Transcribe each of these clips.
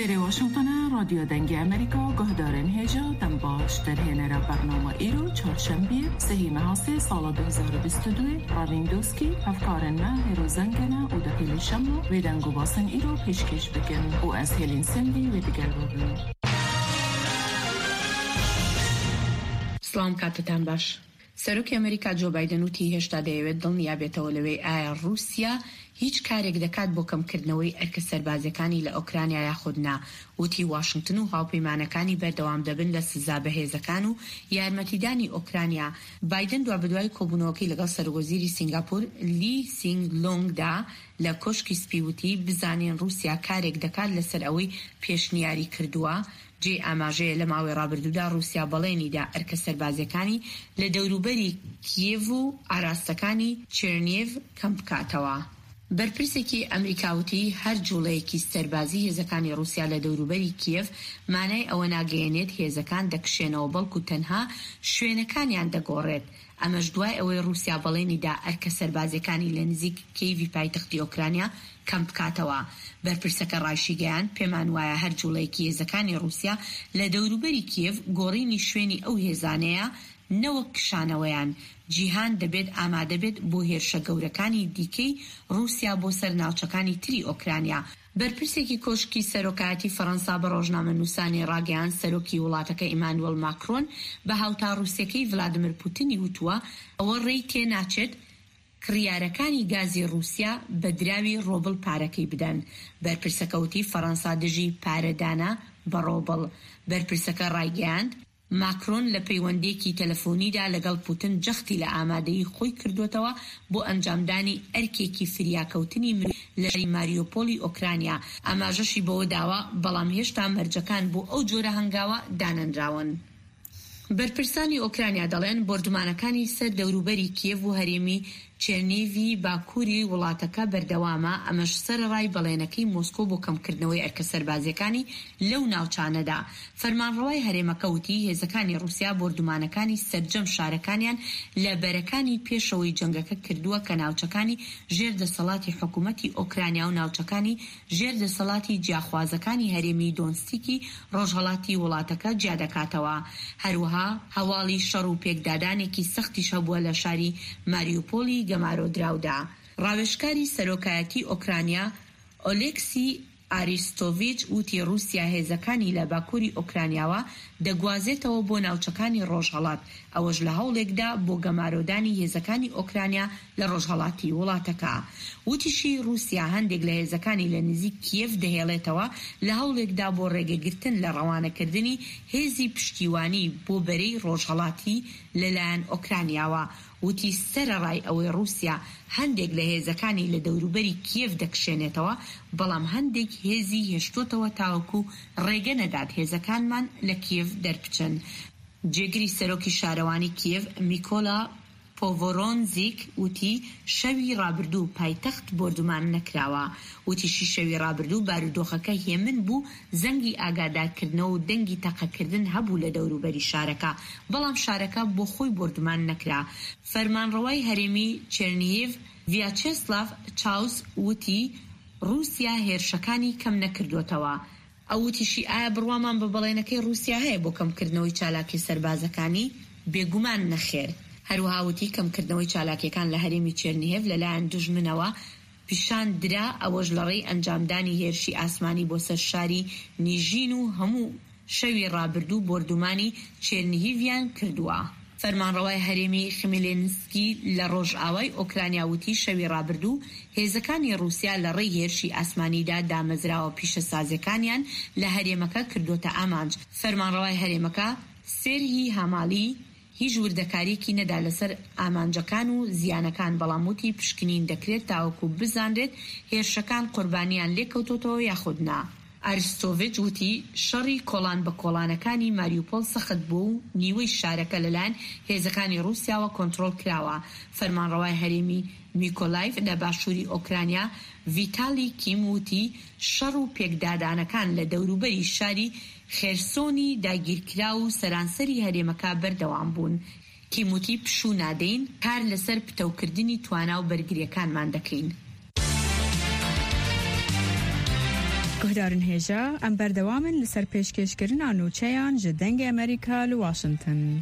اری واشنگتن رادیو دنگ امریکا گهدارن هجا دم باش در هنر برنامه ایرو چهارشنبه سهی محاسه سال 2022 راوین دوسکی افکارن ما هیرو زنگنه و دقیل شما و دنگو باسن ایرو پیشکش بکن و از هلین سندی و دیگر بابن. سلام کاتتان باش. سەرۆکی ئەمریکا جۆ بایدن وتی هێشتا دەیەوێت دڵنیا بێتەوە لەوەی ئایا رووسیا هیچ کارێک دەکات بۆ کەمکردنەوەی ئەرکە سەربازەکانی لە ئۆکرانیا یاخود نا. وتی واشنگتن و هاوپەیمانەکانی بەردەوام دەبن لە سزا بەهێزەکان و یارمەتیدانی ئۆکرانیا. بایدن دوابەدوای کۆبوونەوەکەی لەگەڵ سەرۆکوەزیری سینگاپۆر لی سینگ لۆنگدا لە کۆشکی سپی وتی بزانین رووسیا کارێک دەکات لەسەر ئەوەی پێشنیاری کردووە. جێ ئاماژەیە لە ماوەی ڕابردوودا رووسیا بەڵێنیدا ئەرکە سەربازەکانی لە دەوروبەری کیێڤ و ئاراستەکانی چێرنیێڤ کەم بکاتەوە. بەرپرسێکی ئەمریکاوتی هەر جوڵەیەکی سەربازی هێزەکانی رووسیا لە دەوروبەری کیێڤ مانای ئەوە ناگەیەنێت هێزەکان دەکشێنەوە بەڵکو تەنها شوێنەکانیان دەگۆڕێت. ئەمەش دوای ئەوەی رووسیا بەڵێنیدا ئەرکە سەربازەکانی لە نزیک کیێڤی پایتەختی ئۆکرانیا کەم بکاتەوە. بەرپرسەکە ڕایشیگەیان پێمان وایە هەر جوڵەیەکی هێزەکانی رووسیا لە دەوروبەری کیێڤ گۆڕینی شوێنی ئەو هێزانەیە نەوەک کشانەوەیان. جیهان دەبێت ئامادە بێت بۆ هێرشە گەورەکانی دیکەی رووسیا بۆ سەر ناوچەکانی تری ئۆکرانیا. بەرپرسێکی کۆشکی سەرۆکایەتی فەڕەنسا بە ڕۆژنامەنووسانی ڕاگەیاند سەرۆکی وڵاتەکە ئیمانوێل ماکرۆن بە هاوتا رووسیەکەی ڤلادیمیر پوتینی وتووە ئەوە ڕێی تێناچێت کڕیارەکانی گازی رووسیا بە دراوی ڕۆبڵ پارەکەی بدەن. بەرپرسەکەوتی فەڕەنسا دژی پارەدانە بە ڕۆبڵ. بەرپرسەکە ڕایگەیاند ماکرۆن لە پەیوەندێکی تەلەفۆنیدا لەگەڵ پوتین جەختی لە ئامادەیی خۆی کردوتەوە بۆ ئەنجامدانی ئەرکێکی فریاکەوتنی لە ماریۆپۆلی ئۆکرانیا. ئاماژەشی بەوە داوە بەڵام هێشتا مەرجەکان بۆ ئەو جۆرە هەنگاوە دانەنراون. بەرپرسانی ئۆکرانیا دەڵێن بۆردومانەکانی سەر دەوروبەری کیێڤ و هەرێمی چێرنیڤی باکووری وڵاتەکە بەردەوامە. ئەمەش سەرڕای بەڵێنەکەی مۆسکۆ بۆ کەمکردنەوەی ئەرکە سەربازیەکانی لەو ناوچانەدا. فەرمانڕەوای هەرێمەکە وتی هێزەکانی رووسیا بۆردومانەکانی سەرجەم شارەکانیان لە بەرەکانی پێشەوەی جەنگەکە کردووە کە ناوچەکانی ژێر دەسەڵاتی حکوومەتی ئۆکرانیا و ناوچەکانی ژێر دەسەڵاتی جیاخوازەکانی هەرێمی دۆنستیکی ڕۆژهەڵاتی وڵاتەکە جیا دەکاتەوە. هەروەها هەواڵی شەڕ و پێکدادانێکی سەختیش هەبووە لە شاری ماریۆپۆلی گەمارۆدراودا. ڕاوێژکاری سەرۆکایەتی ئۆکرانیا ئۆلێکسی ئاریستۆڤیچ وتی رووسیا هێزەکانی لە باکووری ئۆکرانیاوە دەگوازێتەوە بۆ ناوچەکانی ڕۆژهەڵات. ئەوەش لە هەوڵێکدا بۆ گەمارۆدانی هێزەکانی ئۆکرانیا لە ڕۆژهەڵاتی وڵاتەکە. وتیشی رووسیا هەندێک لە هێزەکانی لە نزیک کیێڤ دەهێڵێتەوە لە هەوڵێکدا بۆ ڕێگەگرتن لە ڕەوانەکردنی هێزی پشتیوانی بۆ بەرەی ڕۆژهەڵاتی لەلایەن ئۆکرانیاوە. وتی سەرەڕای ئەوەی رووسیا هەندێک لە هێزەکانی لە دەوروبەری کیێڤ دەکشێنێتەوە بەڵام هەندێک هێزی هێشتوتەوە تاوەکو ڕێگە نەدات هێزەکانمان لە کیێڤ دەربچن. جێگری سەرۆکی شارەوانی کیێڤ میکۆلا پۆڤۆرۆنزیک وتی شەوی ڕابردوو پایتەخت بۆردومان نەکراوە. وتیشی شەوی ڕابردوو بارودۆخەکە هێمن بوو زەنگی ئاگادارکردنەوە و دەنگی تەقەکردن هەبوو لە دەوروبەری شارەکە بەڵام شارەکە بۆ خۆی بۆردومان نەکرا. فەرمانڕەوای هەرێمی چێرنیێڤ ڤیاچێسلاڤ چاوس وتی رووسیا هێرشەکانی کەم نەکردوتەوە. ئەو وتیشی ئایا بڕوامان بە بەڵێنەکەی رووسیا هەیە بۆ کەمکردنەوەی چالاکی سەربازەکانی؟ بێگومان نەخێر. هەروەها وتی کەمکردنەوەی چالاکیەکان لە هەرێمی چێرنیێڤ لەلایەن دوژمنەوە پیشان درا ئەوەش لە ڕێی ئەنجامدانی هێرشی ئاسمانی بۆ سەر شاری نیژین و هەموو شەوی ڕابردوو بۆردومانی چێرنیڤیان کردووە. فەرمانڕەوای هەرێمی خمیلێنسکی لە ڕۆژئاوای ئۆکرانیا وتی شەوی ڕابردوو هێزەکانی رووسیا لە ڕێی هێرشی ئاسمانیدا دامەزراوە پیشەسازەکانیان لە هەرێمەکە کردوتە ئامانج. فەرمانڕەوای هەرێمەکە سێرهی هەماڵی هیچ وردەکاریەکی نەدا لەسەر ئامانجەکان و زیانەکان بەڵام وتی پشکنین دەکرێت تاوەکو بزانرێت هێرشەکان قوربانیان لێکەوتۆتەوە یاخود نا. ئاریستۆڤیچ وتی شەڕی کۆڵان بە کۆڵانەکانی ماریۆپۆل سەخت بوو و نیوەی شارەکە لەلایەن هێزەکانی رووسیاوە کۆنتڕۆڵ کراوە. فەرمانڕەوای هەرێمی میکۆلایڤ لە باشووری ئۆکرانیا ڤیتالی کیم وتی شەڕ و پێکدادانەکان لە دەوروبەری شاری خێرسۆنی داگیرکرا و سەرانسەری هەرێمەکە بەردەوام بوون. کیم وتی پشوو نادەین کار لەسەر پتەوکردنی توانا و بەرگریەکانمان دەکەین. گهدارن هجا ام بردوامن لسر پیشکشکرین نوچهان جدنگ امریکا لواشنطن.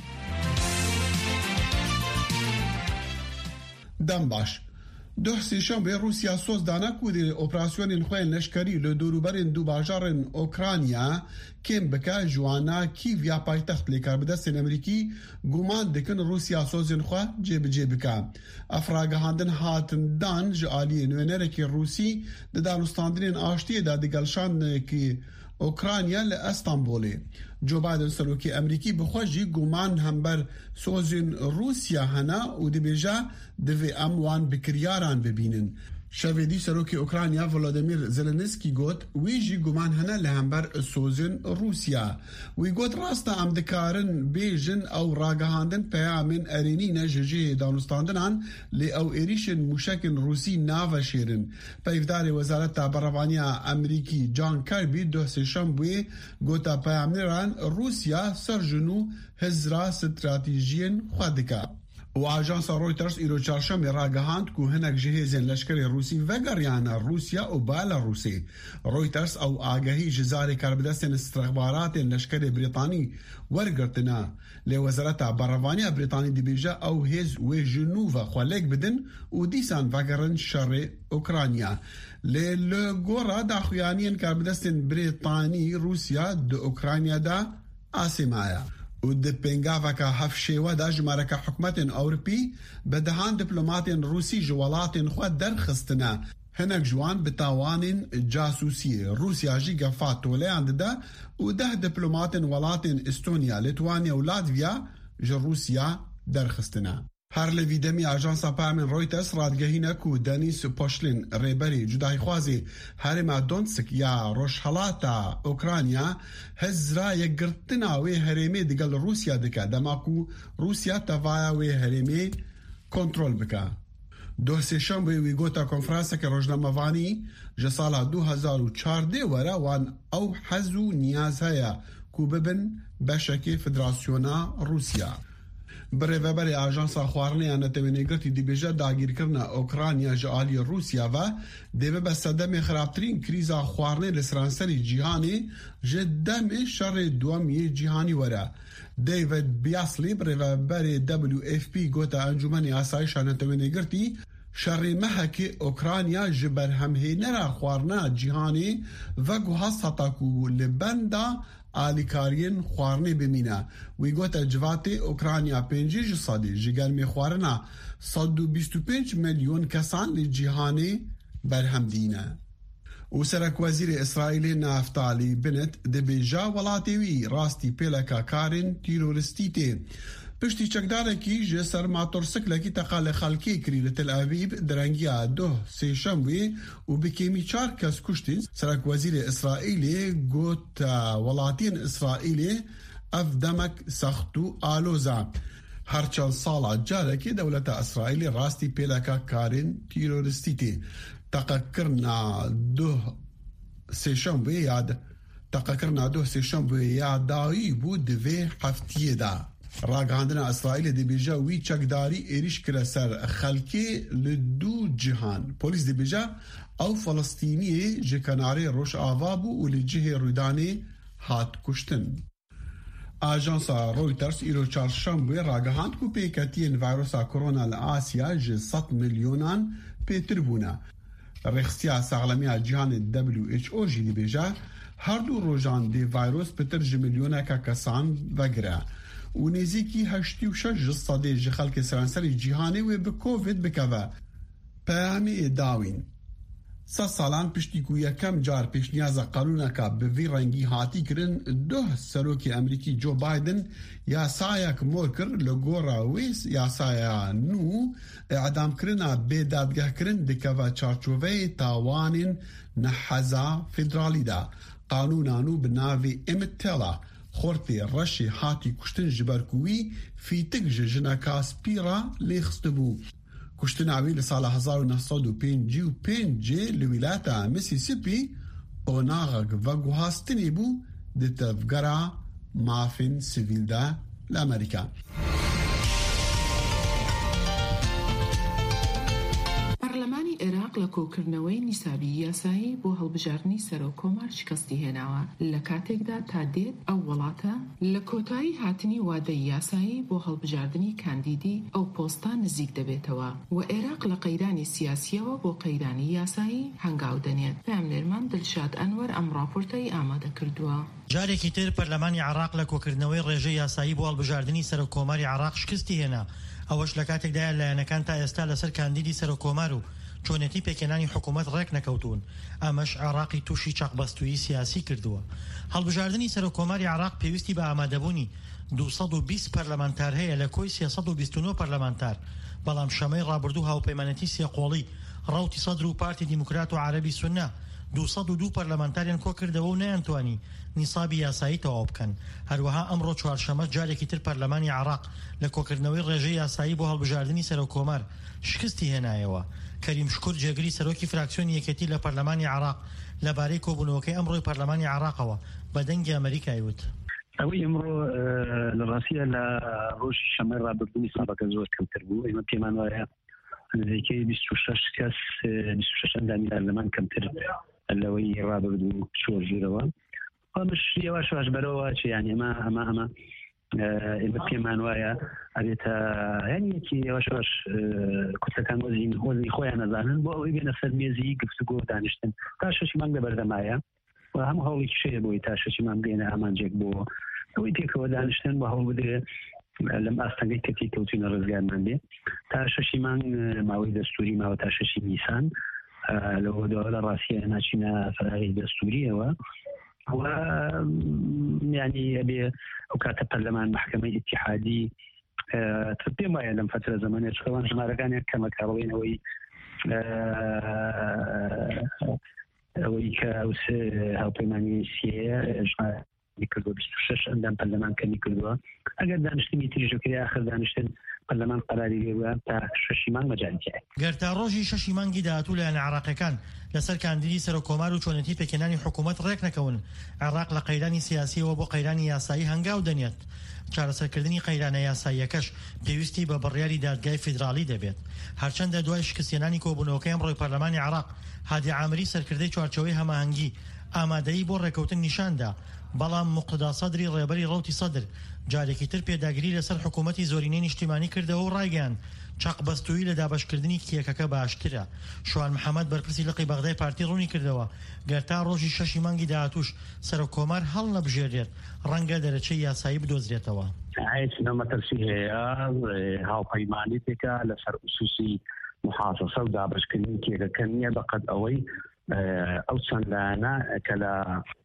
دم باش. ده سیشنبه روسیا سوز دانا کودی اپراسیون خوین لشکری لدوروبرین دو باجارن اوکراینیا کم بکا جوانا کیویا پایتخت لیکار بدستین امریکی گومان دکن روسیا سوزین خواه جیب بکا. افراگهاندن هاتن دان جعالی نوینرکی روسی دانستاندرین آشتی دا دگلشان کی اوکراینیا لأستانبولی. جو بایدن سروکی امریکی بخواجی گومان هم بر سوزین روسیا هنا و دبیجا دوی اموان بکریاران ببینن. شویدی سروکی اوکراینیا ولادیمیر زلنسکی گوت ویجی گومان هنا لهمبر سوزن روسیا وی گوت راستا ام دکارن بیجن او راگهاندن پیامن ارینی نججی دانستاندنان لی او ایریشن موشکن روسی ناو شیرن. پیفدار وزارت برابانیا امریکی جان کاربی دو سشنبه گوتا پیامنران روسیا سرجنو هزرا استراتیجین خودکا. و آژانس رویترز ایرو چهارشنبه راگهاند که هنک جهیزین لشکر روسی وگریانا روسیا و بالاروسی. رویترز او آگاهی جزاری کاربدستین استخبارات لشکر بریطانی ورگرتنا لی وزارت براوانی بریطانی دیبیجا او هز و جنوب خوالیک بدن و دیسان وگرن شر اوکراینیا. لی لگورا دا خویانین کاربدستین بریطانی روسیا دا اوکراینیا دا آسیمایا. و د پنگاوکا هفشیوه دا جمارکا حکومت اوروپی بدهان دیپلوماتین روسی جوالاتین خود درخستنا هنک جوان بتاوانین جاسوسی روسیا جی گفات تولیاند دا و ده دیپلوماتین ولاتین استونیا لیتوانیا و لاتویا جروسیا درخستنا. هر لویدمی آژانس پیامن رویترز رادگهینه کو دنیس پوشلین ریبری جدای خوازی هرما دونسک یا روشحلاتا اوکراینیا هزرا یگرتنا وی هرمی دیگل روسیا دکا دماکو روسیا توایا وی هرمی کنترول بکا. دو سشنبه وی گوتا کنفرانس که روزنامه‌وانی جسالا 2014 ورا وان او حزو نیازهایا کو ببن بشکی فدراسیونا روسیا. برای آژانس خواردنی نتوانیگرتی دیبیجا داگیر کردن اوکراینیا جالی روسیا و دیو به صدمه خرابترین کریز خواردنی لسرانسری جهانی جدم شر دومی جهانی وره. دیوید بیاسلی برای WFP گوتا انجمن آسایش نتوانیگرتی شر محک اوکراینیا جبر همه نرا خواردن جهانی و گوهاست تاکو لبندا آلیکارین خوارنی بمینه. وی گوت جوات اوکراینیا 5 صدی جگرمی خوارنا 125 میلیون کسان لجهانی برهم دینه. و سرک وزیر اسرائیل نافتالی بنت دبیجا ولاتیوی راستی پیلکا کارین تیروریستیتی. پشتی چکداره کی جسر ماتورسکل کی تقال خلکی کری لتل آویب درنگیا دو سیشنبه و بکیمی 4 کس کشتین. سرک وزیر اسرائیلی گوت ولاتین اسرائیلی اف دمک سختو آلوزا. هرچند سالا جاره که دولت اسرائیلی راستی پیلکا کارین تیروریستیتی تقکرنا دو سیشنبه یاد دایی بود دوی هفتیه دا. راگهاندن اسرائیل دیبیجا وی چکداری ایریش کرا سر خلکی لدو جهان. پولیس دیبیجا او فلسطینی جکناره روش آوابو و لجه رویدانی هات کشتن. آژانس رویترز ایرو چهارشنبه راگهاند کو پیکتین ویروسا کرونا لآسیا ج 100 میلیونان پیتر بونا. رخصیا ساغلمی جهان WHO جی دیبیجا هر دو روزان دی ویروس پیتر ج میلیونه که کسان وگره. و نزیکی 86 صدی جخلک سرانسری جهانی و به کووید بکوه. پیامی داوین. 3 سالان پشتی کو یکم جار پیش نیاز قانون که به وی رنگی هاتی کرن دو سروکی امریکی جو بایدن یا سایک مورکر لگورا ویس یا سایا نو اعدام کرنا به دادگاه کرن دکوه چارچوه تاوانین نحزا فدرالی دا. قانونانو بناوی امتلا خورتی رشی هاتی کشتن جبرکوی فیتک جنکا سپیرا لیخستبو. کشتن عوی لسال 1955 لویلاتا میسیسیپی اوناغگ و گوهاستنی بو دتفگرا مافین سیویل دا لامریکا. پارلمانی عراق لە کۆکردنەوەی نیسابی یاسایی بۆ هەڵبژاردننی سەرۆ کۆمار شکستی هێناوە لە کاتێکدا تا دێت ئەو وڵاتە لە کۆتایی هاتنی وادەی یاسایی بۆ هەڵبژاردننی کاندیدی ئەو پۆستە نزیک دەبێتەوە و عێراق لە قەیرانی سیاسیەوە بۆ قەیرانی یاسایی هەنگاو دەنێت. پامنێرمان دڵشاد ئەنوەر ئەم ڕاپۆرتەی ئامادە کردووە. جارێکی تر پەرلەمانی عێراق لە کۆکردنەوەی ڕێژەی یاسایی بۆ هەڵبژاردننی سەرۆک کۆماری عێراق شکستی هێنا. ئەوەش لە کاتێکدا لایەنەکان تا ئێستا لەسەر کاندیدی سەرۆک کۆمار و چۆنێتی پێکێنانی حکوومەت ڕێک نەکەوتون. ئەمەش عێراقی تووشی چاقبەستووی سیاسی کردووە. هەڵبژاردننی سەرۆک کۆماری عێراق پێویستی بە ئامادەبوونی 220 پەرلەمانتار هەیە لە کۆی 329 پەرلەمانتار. بەڵام شەمەی ڕابردوو هاوپەیمانەتی سێقۆڵی ڕەوتی سەدر و پارتی دیموکرات و عەرەبی سوننا 202 پەرلەمانتاریان کۆ کردەوە و نەیانتوانی نیسابی یاسایی تەواو بکەن. هەروەها ئەمڕۆ چوارشەمە جارێکی تر پەرلەمانی عێراق لە کۆکردنەوەی ڕێژەی یاسایی بۆ هەڵبژاردننی سەرۆک کۆمار شکستی هێنایەوە. کەریم شکور جێگری سەرۆکی فراکسیۆنی یەکێتی لە پەرلەمانی عێراق لەبارەی کۆبوونەوەکەی ئەمڕۆی پەرلەمانی عێراقەوە بە دەنگی ئەمریکای وت: ئەوەی ئەمڕۆ لە ڕاستیە لە ڕۆژی شەمەی ڕابردووی سابەکە زۆر کەمتر بوو. ئێمە پێمان وایە نزیکەی 26 کەس 26 ئەندامی پەرلەمان کەمتر لەوەی ڕابردوو چۆرژورەوە. ئەمەش یەواش واش بەرەوە چ یانی ئەمە پێمان وایە ئەبێتە یانیەکی یەواش واش کورسەکان وەزنی خۆیان نەزانن بۆ ئەوەی بێنە سەر مێزی گفتوگۆ دانیشتن تا 6 مانگ لەبەردەمایە و هەموو هەوڵێکی شەیە بۆی تا 6 مانگ بێنە ئامانجێک بۆ ئەوەی پێکەوە دانیشتن بە هەوڵ بدرێ لەم ئاستەنگەی کەتی کەوتینە ڕزگارمان بێ تا 6 مانگ ماوەی دەستوری ماوە تا 6 نیسان لەوە لە ڕاستیە ناچینە فراغی دەستوریەوە و یعنی ئەبێ ئەو کاتە پەرلەمان محکەمەی ئیتیحادی پێم وایە لەم فترە زەمانێ چکەوان ژمارەکانێک کەمەکەڕڵین ئەوەی کە هاوپەیمانی سیەیە ژمارەی کردووە 26 ئەندام پەرلەمان کەمی کردووە. ئەگەر دانیشتنی تریژەکەی آخر دانیشتن پەرلەمان قەراری لێوە تا 6 مانگ مەجانتیایە. گەر تا ڕۆژی 6 مانگی داهاتوو لایەنە عێراقیەکان لەسەر کاندیدی سەرۆک کۆمار و چۆنێتی پێکێنانی حکوومەت ڕێک نەکەون، عێراق لە قەیرانی سیاسیەوە بۆ قەیرانی یاسایی هەنگاو دەنێت. چارەسەرکردنی قەیرانە یاساییەکەش پێویستی بە بڕیاری دادگای فیدرالی دەبێت. هەرچەندە دوای شکستێنانی کۆبوونەوەکەی ئەمڕۆی پەرلەمانی عێراق هادی عامری سەرکردەی چوارچەوەی هەماهەنگی ئامادەیی بۆ ڕێکەوتن نیشاندا، بەڵام موقتدا سەدری ڕێبەری ڕەوتی سەدر جارێکی تر پێداگیری لەسەر حکوومەتی زۆرینەی نیشتیمانی کردەوە و ڕایگەیان چاقبەستووی لە دابەشکردنی کیەکەکە باشترە. شوان محەممەد بەرپرسی لقی بەغدای پارتی ڕوونی کردەوە گەر تا ڕۆژی 6 مانگی داهاتووش سەرۆک کۆمار هەڵ نەبژێرێت ڕەنگە دەرەچەی یاسایی بدۆزرێتەوە. نەمەتەرسی هەیە هاوپەیمانی پێکە لەسەر ئوسوسی محافظە و دابەشکردنی کێکەکە نییە بەقەد ئەوەی ئەو چەندانە کە لە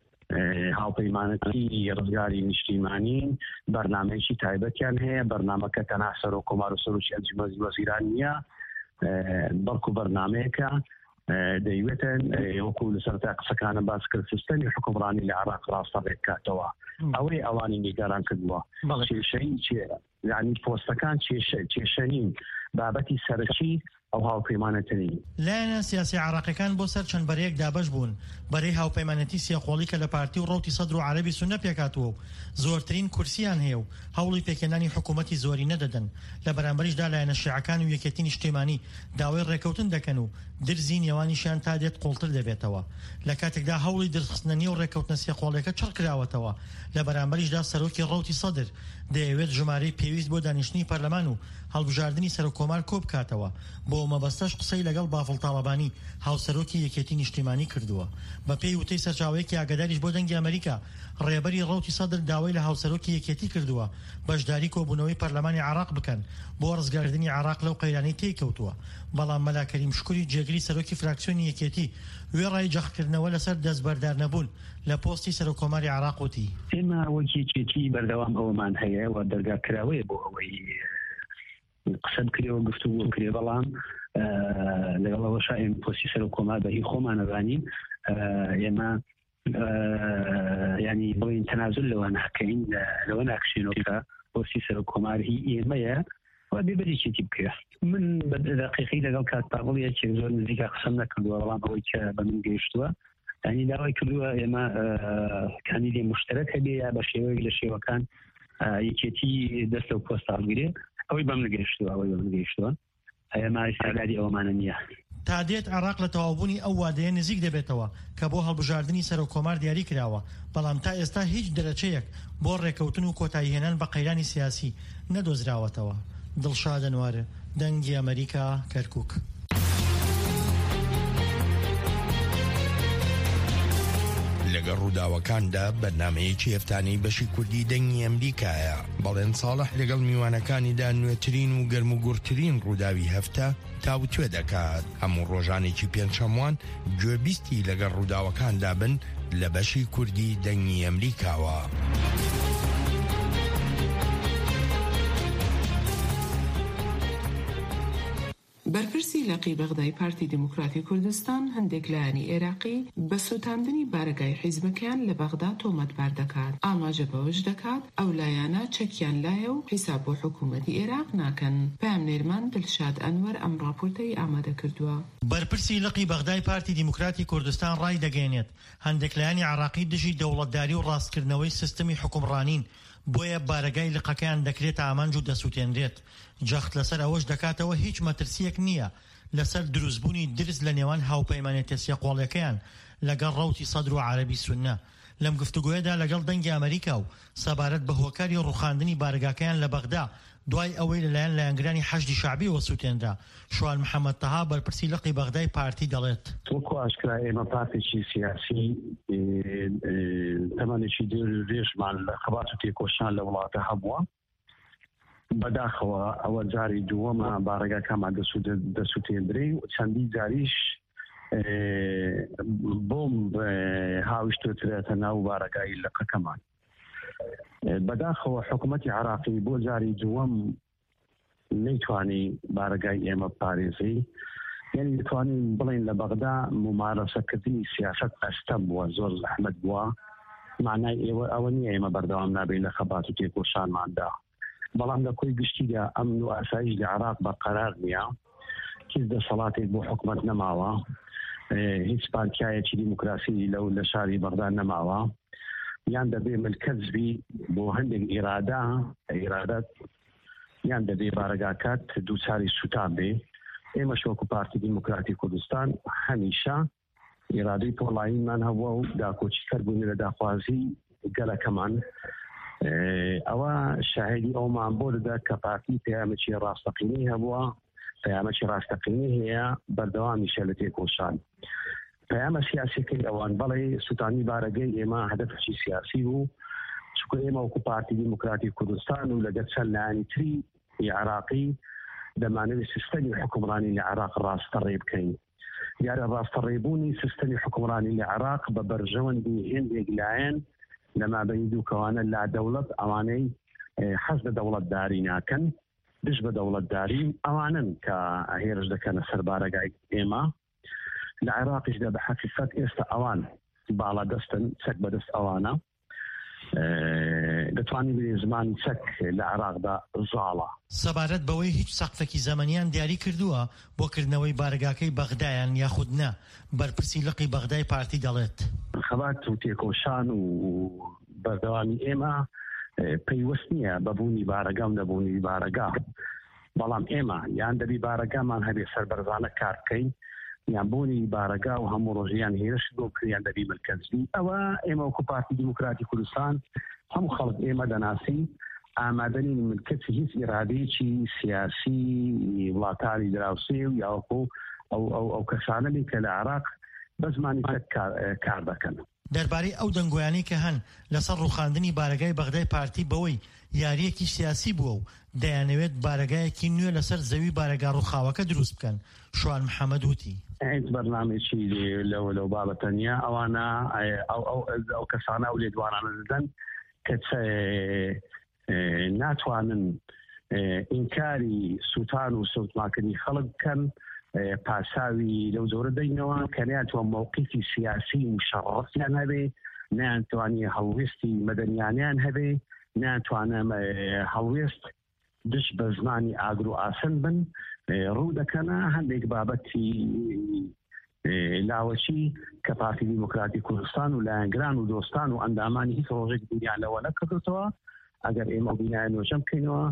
هاوپەیمانەتی ڕزگاری نیشتیمانی بەرنامەیەکی تایبەتیان هەیە. بەرنامەکە تەنها سەرۆک کۆمار و سەرۆکی ئەنجومەنی وەزیران نییە، بەڵکو بەرنامەیەکە دەیوێتن وەکو لەسەر تا قسەکانە باس کرد سیستەمی حکومڕانی لە عێراق ڕاستەڕێک کاتەوە. ئەوەی ئەوانی نیگەران کردووە کێشەی یعنی پۆستەکان کێشەنین بابەتی سەرەکی ئەو هاوپەیمانەتنی. لایەنە سیاسی عێراقیەکان بۆ سەر چەند بەرەیەک دابەش بوون بەرەی هاوپەیمانەتی سێقۆڵی کە لە پارتی و ڕەوتی سەدر و عەرەبی سوننە پێکاتوە و زۆرترین کورسیان هەیە و هەوڵی پێکێنانی حکوومەتی زۆری نەدەدەن. لە بەرامبەریشدا لایەنە شیعەکان و یەکێتی نیشتیمانی داوای ڕێکەوتن دەکەن و درزی نێوانیشیان تا دێت قوڵتر دەبێتەوە. لە کاتێکدا هەوڵی درخستنە نێو ڕێکەوتنە سێقۆڵیەکە چڕ کراوەتەوە. لە بەرامبەریشدا سەرۆکی ڕەوتی سەدر دەیەوێت ژمارەی پێویست بۆ دانیشتنی پەرلەمان و هەڵبژاردننی سەرۆک کۆمار کۆ بکاتەوە. بۆ مەبەستەش قسەی لەگەڵ بافڵ تاڵەبانی هاوسەرۆکی یەکێتی نیشتیمانی کردووە. بە پێی وتەی سەرچاوەیەکی ئاگاداریش بۆ دەنگی ئەمریکا ڕێبەری ڕەوتی سەدر داوای لە هاوسەرۆکی یەکێتی کردووە بەشداری کۆبوونەوەی پەرلەمانی عێراق بکەن بۆ ڕزگاردنی عێراق لەو قەیرانەی تێکەوتووە. بەڵام مەلا کەریم شکوری جێگری سەرۆکی فراکسیۆنی یەکێتی وێڕای جەختکردنەوە لەسەر دەستبەردار نەبوون لە پۆستی سەرۆک کۆماری عێراق وتی: ئێمە وەکیێتی بەردەوام ئەوەمان هەیە و دەرگاکراوەیە بۆ ئەوەی قسە بکرێەوە گفتوگۆ بکرێ، بەڵام لەگەڵەوە شایم پۆستی سەرۆک کۆمار بەهی خۆمان نەزانین. ئێمە ینی بۆین تەنازل لەوە ناکەین، لەوە ناکشێنەوە پۆستی سەرۆک کۆمار هی ئێمەیە و بێبەرێکێتی بکرێ. من بە دەقیقی لەگەڵ کات پاڵەیەکی زۆر نزیکا قسەم نەکردووە، بەڵام ئەوەی کە بە من گەیشتووە ینی داوای کردووە ئێمە کاندیدی مشترک هەبێ یا بە شێوەیەک لە شێوەکان یەکێتی دەست لەو پۆستە هەڵگرێ. ئەوەی بەم نگەیشتووە ئەمە ئیساگادی ئەوەمانە نییە. تا دێت عێراق لە تەواوبوونی ئەو وادەیە نزیک دەبێتەوە کە بۆ هەڵبژاردننی سەرۆکۆمار دیاری کراوە، بەڵام تا ئێستا هیچ دەرەچەیەک بۆ ڕێکەوتن و کۆتاییهێنان بە قەیرانی سیاسی نەدۆزراوەتەوە. دڵشاد ئەنوارە، دەنگی ئەمریکا، کەرکووک. لەگەڵ ڕووداوەکاندا بەرنامەیەکی هەفتانەی بەشی کوردی دەنگی ئەمریکایە. بەڵێن ساڵح لەگەڵ میوانەکانیدا نوێترین و گەرموگورترین ڕووداوی هەفتە تاوتوێ دەکات. هەموو ڕۆژانێکی پێنجشەموان گوێبیستی لەگەڵ ڕووداوەکاندا بن لە بەشی کوردی دەنگی ئەمریکاوە. بەرپرسی لەقی بەغدای پارتی دموکراتی کوردستان هەندێک لایەنی عێراقی بە سوتاندنی بارگای حیزبەکەیان لە بەغدا تۆمەتبار دەکات. ئاماژە بەوەش دەکات ئەو لایەنە چەکیان لایە و حیساب بۆ حکوومەتی عێراق ناکەن. پامنێرمان دڵشاد ئەنوەر ئەم راپۆرتەی ئامادە کردووە. بەرپرسی لەقی بەغدای پارتی دموکراتی کوردستان ڕای دەگەێنێت هەندێک لایەنی عێراقی دژی دەوڵەتداری و ڕاستکردنەوەی سیستەمی حکومڕانین، بۆیە بارگای لقەکەیان دەکرێت ئامانج و دەسووتێنرێت. جەخت لەسەر ئەوەش دەکاتەوە هیچ مەترسیەک نییە لەسەر دروستبوونی درز لە نێوان هاوپەیمانێتە سێقۆڵیەکەیان لەگەڵ ڕەوتی سەدر و عەرەبی سوننە. لەم گفتوگۆیەدا لەگەڵ دەنگی ئەمریکا و سەبارەت بە هۆکاری ڕوخاندنی بارگاکەیان لە بەغدا دوای ئەوەی لەلایەن لایەنگرانی حەشدی شعبی وەسووتێنرا، شوان محەممەد تەها بەرپرسی لەقی بەغدای پارتی دەڵێت وەکو ئاشکرا ئێمە پارتێکی سیاسی تەمەنێکی درێژمان لە خەبات و تێکۆشان لە وڵاتە هەبووە. بەداخەوە ئەوە جاری دووەمە بارگاکەمان دەسووتێنرێ و چەندی جاریش بۆم هاویشتوترێتە ناو بارگای لەقەکەمان. بەداخەوە حکوومەتی عێراقی بۆ جاری دووەم نەیتوانی بارگای ئێمە پارێزی، یعنی دەتوانین بڵین لە بەغدا ممارەسەکردنی سیاست ئەستە بووە، زۆر زەحمەت بووە. معنای ئەوە نییە ئێمە بەردەوام نابین لە خەبات و تێکۆشانماندا، بەڵام لە کۆی گشتیدا ئەمن و ئاسایش لە عێراق بەقەرار نییە، هیچ دەسەڵاتێک بۆ حکوومەت نەماوە، هیچ پارتیایەکی دیموکراسی لەو لە شاری بەغدا نەماوە، یان دەبێ ملکەزبی بۆ هەندێک ئیرادات یان دەبێ بارگاکات دووچاری سوتان بێ. ئێمە شۆک و پارتی دیموکراتی کوردستان هەمیشە ئیرادەی پۆڵاییمان هەبووە و داکۆچیکەر بوون لە داخوازی گەلەکەمان. ئەوە شاهدی ئەومان بۆ دەدا کە پارتی پەیامێکی ڕاستەقینەی هەبووە، پەیامێکی ڕاستەقینەی هەیە بەردەوامیشە لە تێکۆشان. پەیامە سیاسیەکەی ئەوان بەڵێ سوتانی بارگەی ئێمە هەدەفێکی سیاسی بوو، چونکە ئێمە وەکو پارتی دیموکراتی کوردستان و لەگەڵ چەند لایەنی تری عێراقی دەمانەوێت سیستەمی حکومڕانی لە عێراق ڕاستەڕێ بکەین. دیارە ڕاستەڕێبوونی سیستەمی حکومڕانی لە عێراق بە بەرژەوەندی هێندێک لایەن لەمابەری دووکەوانە لا دەوڵەت ئەوانەی حەز لە دەوڵەتداری ناکەن، دش بە دەوڵەتداری ئەوانن کە هێرش دەکەنە سەر بارگای ئێمە. لە عێراقیشدا بە حەقیقەت ئێستا ئەوان باڵا دەستن، چەک بەدەست ئەوانە. دەتوانین بێ زمانی چەک لە عێراقدا زاڵە. سەبارەت بەوەی هیچ سەقفێکی زەمەنیان دیاری کردووە بۆ کردنەوەی بارگاکەی بەغدایان یاخود نە، بەرپرسی لەقی بەغدای پارتی دەڵێت خەبات و تێکۆشان و بەردەوامی ئێمە پەیوەست نییە بەبوونی بارگا و نەبوونی بارگا، بەڵام ئێمە یان دەبی بارگامان هەبێ سەربەرزانە کار بکەین، یان بوونی بارگا و هەموو ڕۆژیان هێرش بۆ کریان دەبی ملکەزبی. ئەوە ئێمە وەکو پارتی دیموکراتی کوردستان هەموو خەڵک ئێمە دەناسی ئامادەنی ملکەتی هیچ ئیرادەیەکی سیاسی وڵاتانی دراوسێ و یاوەکو ئەو کەسانەی کە لە عێراق بە زمانی کار دەکەن. دەربارەی ئەو دەنگۆیانەی کە هەن لەسەر ڕوخاندنی بارگای بەغدای پارتی بەوەی یاریەکی سیاسی بووە و دەیانەوێت بارگایەکی نوێ لەسەر زەوی بارگا ڕووخاوەکە دروست بکەن، شوان محەممەد وتی هیچ بەرنامێکی لەو بابەتە نیە. ئەوانە ئەو کەسانە و لێدوانانە دەدەن کە ناتوانن ئینکاری سوتان و سەوتماکردنی خەڵک بکەن، پاساوی لەو زۆرە دەینەوە کە ناتوان موقیفی سیاسی مشەڕەفیان هەبێ، ناتوانێ هەڵوێستی مەدەنیانیان هەبێ، ناتوانە هەڵوێست دش بە زمانی ئاگر و ئاسن بن. ڕوو دەکەنە هەندێک بابەتی لاوەچی کە پارتی دیموکراتی کوردستان و لایەنگران و دۆستان و ئەندامانی هیچ ڕۆژێک دنیان لەوە نەکردوتەوە. ئەگەر ئێمە بینایە نوێژە بکەینەوە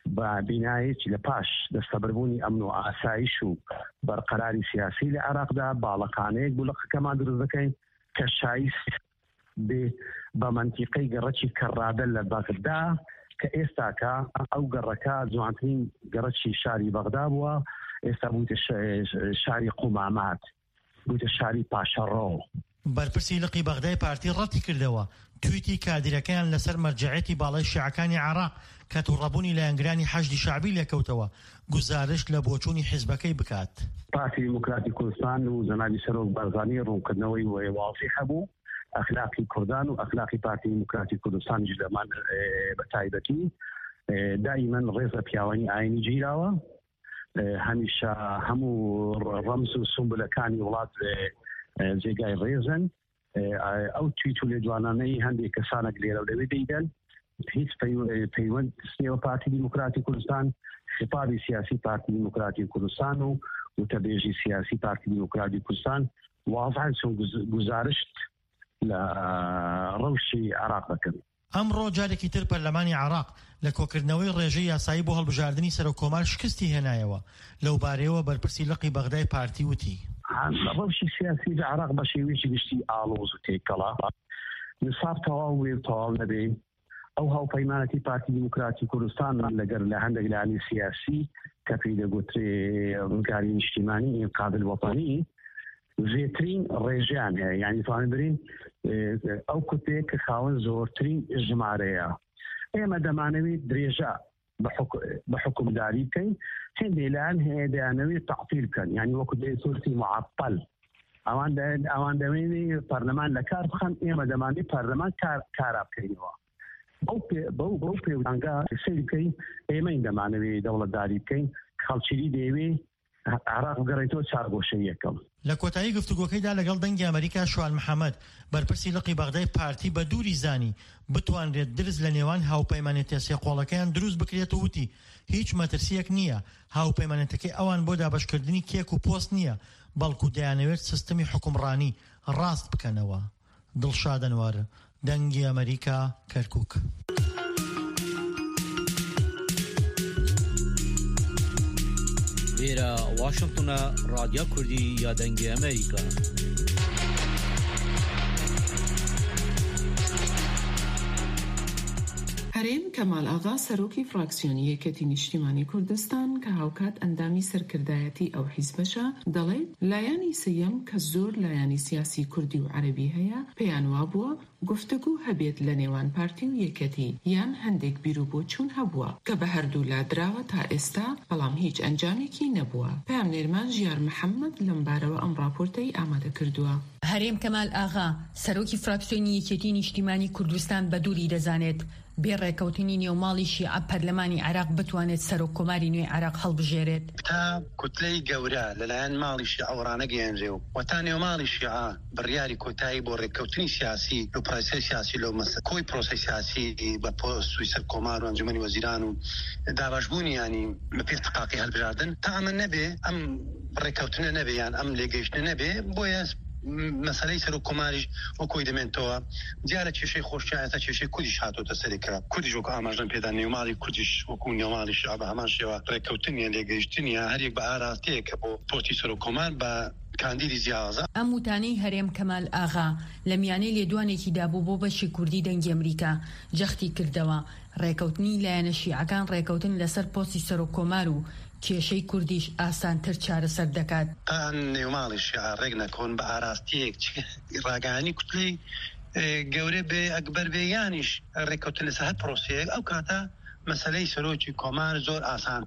بە بینایەکی لە پاش دەستەبەربوونی ئەمن و ئاسایش و بەرقەراری سیاسی لە عێراقدا باڵەقانەیەک بولەقەکەمان دروست دەکەین کە شایست بێ بە منتیقەی گەڕەکی کەڕادە لە بەغدا کە ئێستاکە ئەو گەڕەکە جوانترین گەڕەکی شاری بەغدا بووە، ئێستا بوویتە شاری قومامات، بوویتە شاری پاشەڕۆ. بەرپرسی لقی بەغدای پارتی ڕەتی کردەوە تویتی کادیرەکەیان لەسەر مەرجعەتی باڵای شیعەکانی عێراق کە تووڕەبوونی لایەنگرانی حەشدی شعبی لێکەوتەوە گزارش لە بۆچوونی حیزبەکەی بکات. پارتی دیموکراتی کوردستان و جەنابی سەرۆک بارزانی ڕوونکردنەوەی واضح هەبوو ئەخلاقی کوردان و ئەخلاقی پارتی دیموکراتی کوردستان لەمان بە تایبەتی دائیمەن ڕێزە پیاوانی ئاینی گیراوە، هەمیشە هەموو ڕەمز و سمبولەکانی وڵات جێگای ڕێزن. ئەو تویت و لێدوانانەی هەندێک کەسانێک لێرە لەوێ دەیدەن هیچ پەیوەند سنێوە پارتی دیموکراتی کوردستان، خطابی سیاسی پارتی دیموکراتی کوردستان و وتەبێژی سیاسی پارتی دیموکراتی کوردستان واضحن چون گزارشت لە ڕەوشی عێراق دەکەن. ئەمڕۆ جارێکی تر پەرلەمانی عێراق لە کۆکردنەوەی ڕێژەی یاسایی بۆ هەڵبژاردننی سەرۆکۆمار شکستی هێنایەوە. لەو بارەیەوە بەرپرسی لقی بەغدای پارتی وتی ڕەوشی سیاسی لە عێراق بە شێوەیەکی گشتی ئاڵۆز و تێکەڵا نساب تەواو وێ تەواو نەبێ. ئەو هاوپەیمانەتی پارتی دیموکراتی کوردستان لەگەر لە هەندێک لایانی سیاسی کە پێی دەگوترێ ڕوونکاری نیشتیمانی ئینقاذ الوەطنی زێترین ڕێژیان هەیە، یعنی توانین برین ئەو کوتەیە کە خاوەن زۆرترین ژمارەیە. ئێمە دەمانەوێت درێژە بە حکومداری بکەین، هێندێک لایەن هەیە دەیانەوێت تەعتیل بکەن، یعنی وەکو دەیسورتی معەطەل ئەوان دەمێنێ پەرلەمان لە کار بخەن، ئێمە دەمانێت پەرلەمان کارا بکەینەوە. بەو پێوانگە سەیر بکەین، ئێمەین دەمانەوێت دەوڵەتداری بکەین، خەڵکی دەیەوێ عێراق بگەڕێتەوە چارگۆشەی یەکەم. لە کۆتایی گفتوگۆکەیدا لەگەڵ دەنگی ئەمریکا شوال محەممەد بەرپرسی لقی بەغدای پارتی بە دووری زانی بتوانرێت درز لە نێوان هاوپەیمانێتە سێقۆڵەکەیان دروست بکرێت و وتی هیچ مەترسیەک نییە، هاوپەیمانێتەکەی ئەوان بۆ دابەشکردنی کێک و پۆست نییە، بەڵکو دەیانەوێت سیستەمی حکومڕانی ڕاست بکەنەوە. دڵشاد ئەنوار، دەنگی ئەمریکا، کەرکووک. لێرە واشنگتنە رادیۆ کوردی یا دەنگی ئەمریکا. هەرێم کەمال ئاغا سەرۆکی فراکسیۆنی یەکەتی نیشتیمانی کوردستان کە هاوکات ئەندامی سەرکردایەتی ئەو حیزبەشە دەڵێت لایانی سەیەم کە زۆر لایانی سیاسی کوردی و عەرەبی هەیە پێیان وابووە گفتگو هەبێت لە نێوان پارتی و یەکەتی یان هەندێک بیر و بۆچوون هەبووە کە بە هەردوو لادراوە تا ئێستا، بەڵام هیچ ئەنجامێکی نەبووە. پامنێرمان ژیار محەممەد لەم بارەوە ئەم راپۆرتەی ئامادە کردووە. هەرێم کەمال ئاغا سەرۆکی فراکسیۆنی یەکێتی نیشتیمانی کوردستان بە دووری دەزانێت بێ ڕێکەوتنی نێوماڵی شیعە پەرلەمانی عێراق بتوانێت سەرۆک کۆماری نوێی عێراق هەڵبژێرێت. تا کوتلەی گەورە لەلایەن ماڵی شیعەوەڕانە گەیەنرێ و تا نێوماڵی شیعە بڕیاری کۆتایی بۆ ڕێکەوتنی سیاسی و پرۆسەی سیاسی لەو کۆی پرۆسەی سیاسی بە پۆستوی سەر کۆمار و ئەنجومەنی وەزیران و داباشبوونی ینی بە پێرتقاقی هەڵبژاردن تا ئەمە نەبێ، ئەم ڕێکەوتنە نەبێ یان ئەم لێگەیشتنە نەبێ، بۆیە مەسەلەی سەر و کۆماریش وەکۆی دەمێنتەوە دیارە کێشەی خۆشیایەتە کێشەی کوردیش هاتۆتە سەرێکرا. کوردیش وەکو ئاماژەم پێدا نێوماڵی کوردیش وەکو نێوماڵی شیعە بە هەمان شێوە ڕێکەوتنیە لێگەیشتنیە هەرێک بە ئاراستەیە کە بۆ پۆستی سەر و کۆمار بە کاندیدی زیازە. ئەم وتانەی هەرێم کەمال ئاغا لە میانەی لێدوانێکی دابوو بۆ بەشی کوردی دەنگی ئەمریکا جەختی کردەوە ڕێکەوتنی لایەنە شیعەکان ڕێکەوتن لەسەر پۆستی سەر و کۆمار و کێشەی کوردیش ئاسانتر چارەسەر دەکات. نێوماڵی شیعە ڕێک نەکۆن بە ئاراستیەک ڕاگەیاندنی کوتلەی گەورە بێ ئەکبەر بێ یانیش ڕێکەوتن لەسەر هەر پرۆسەیەک ئەو کاتە مەسەلەی سەرۆکی کۆمار زۆر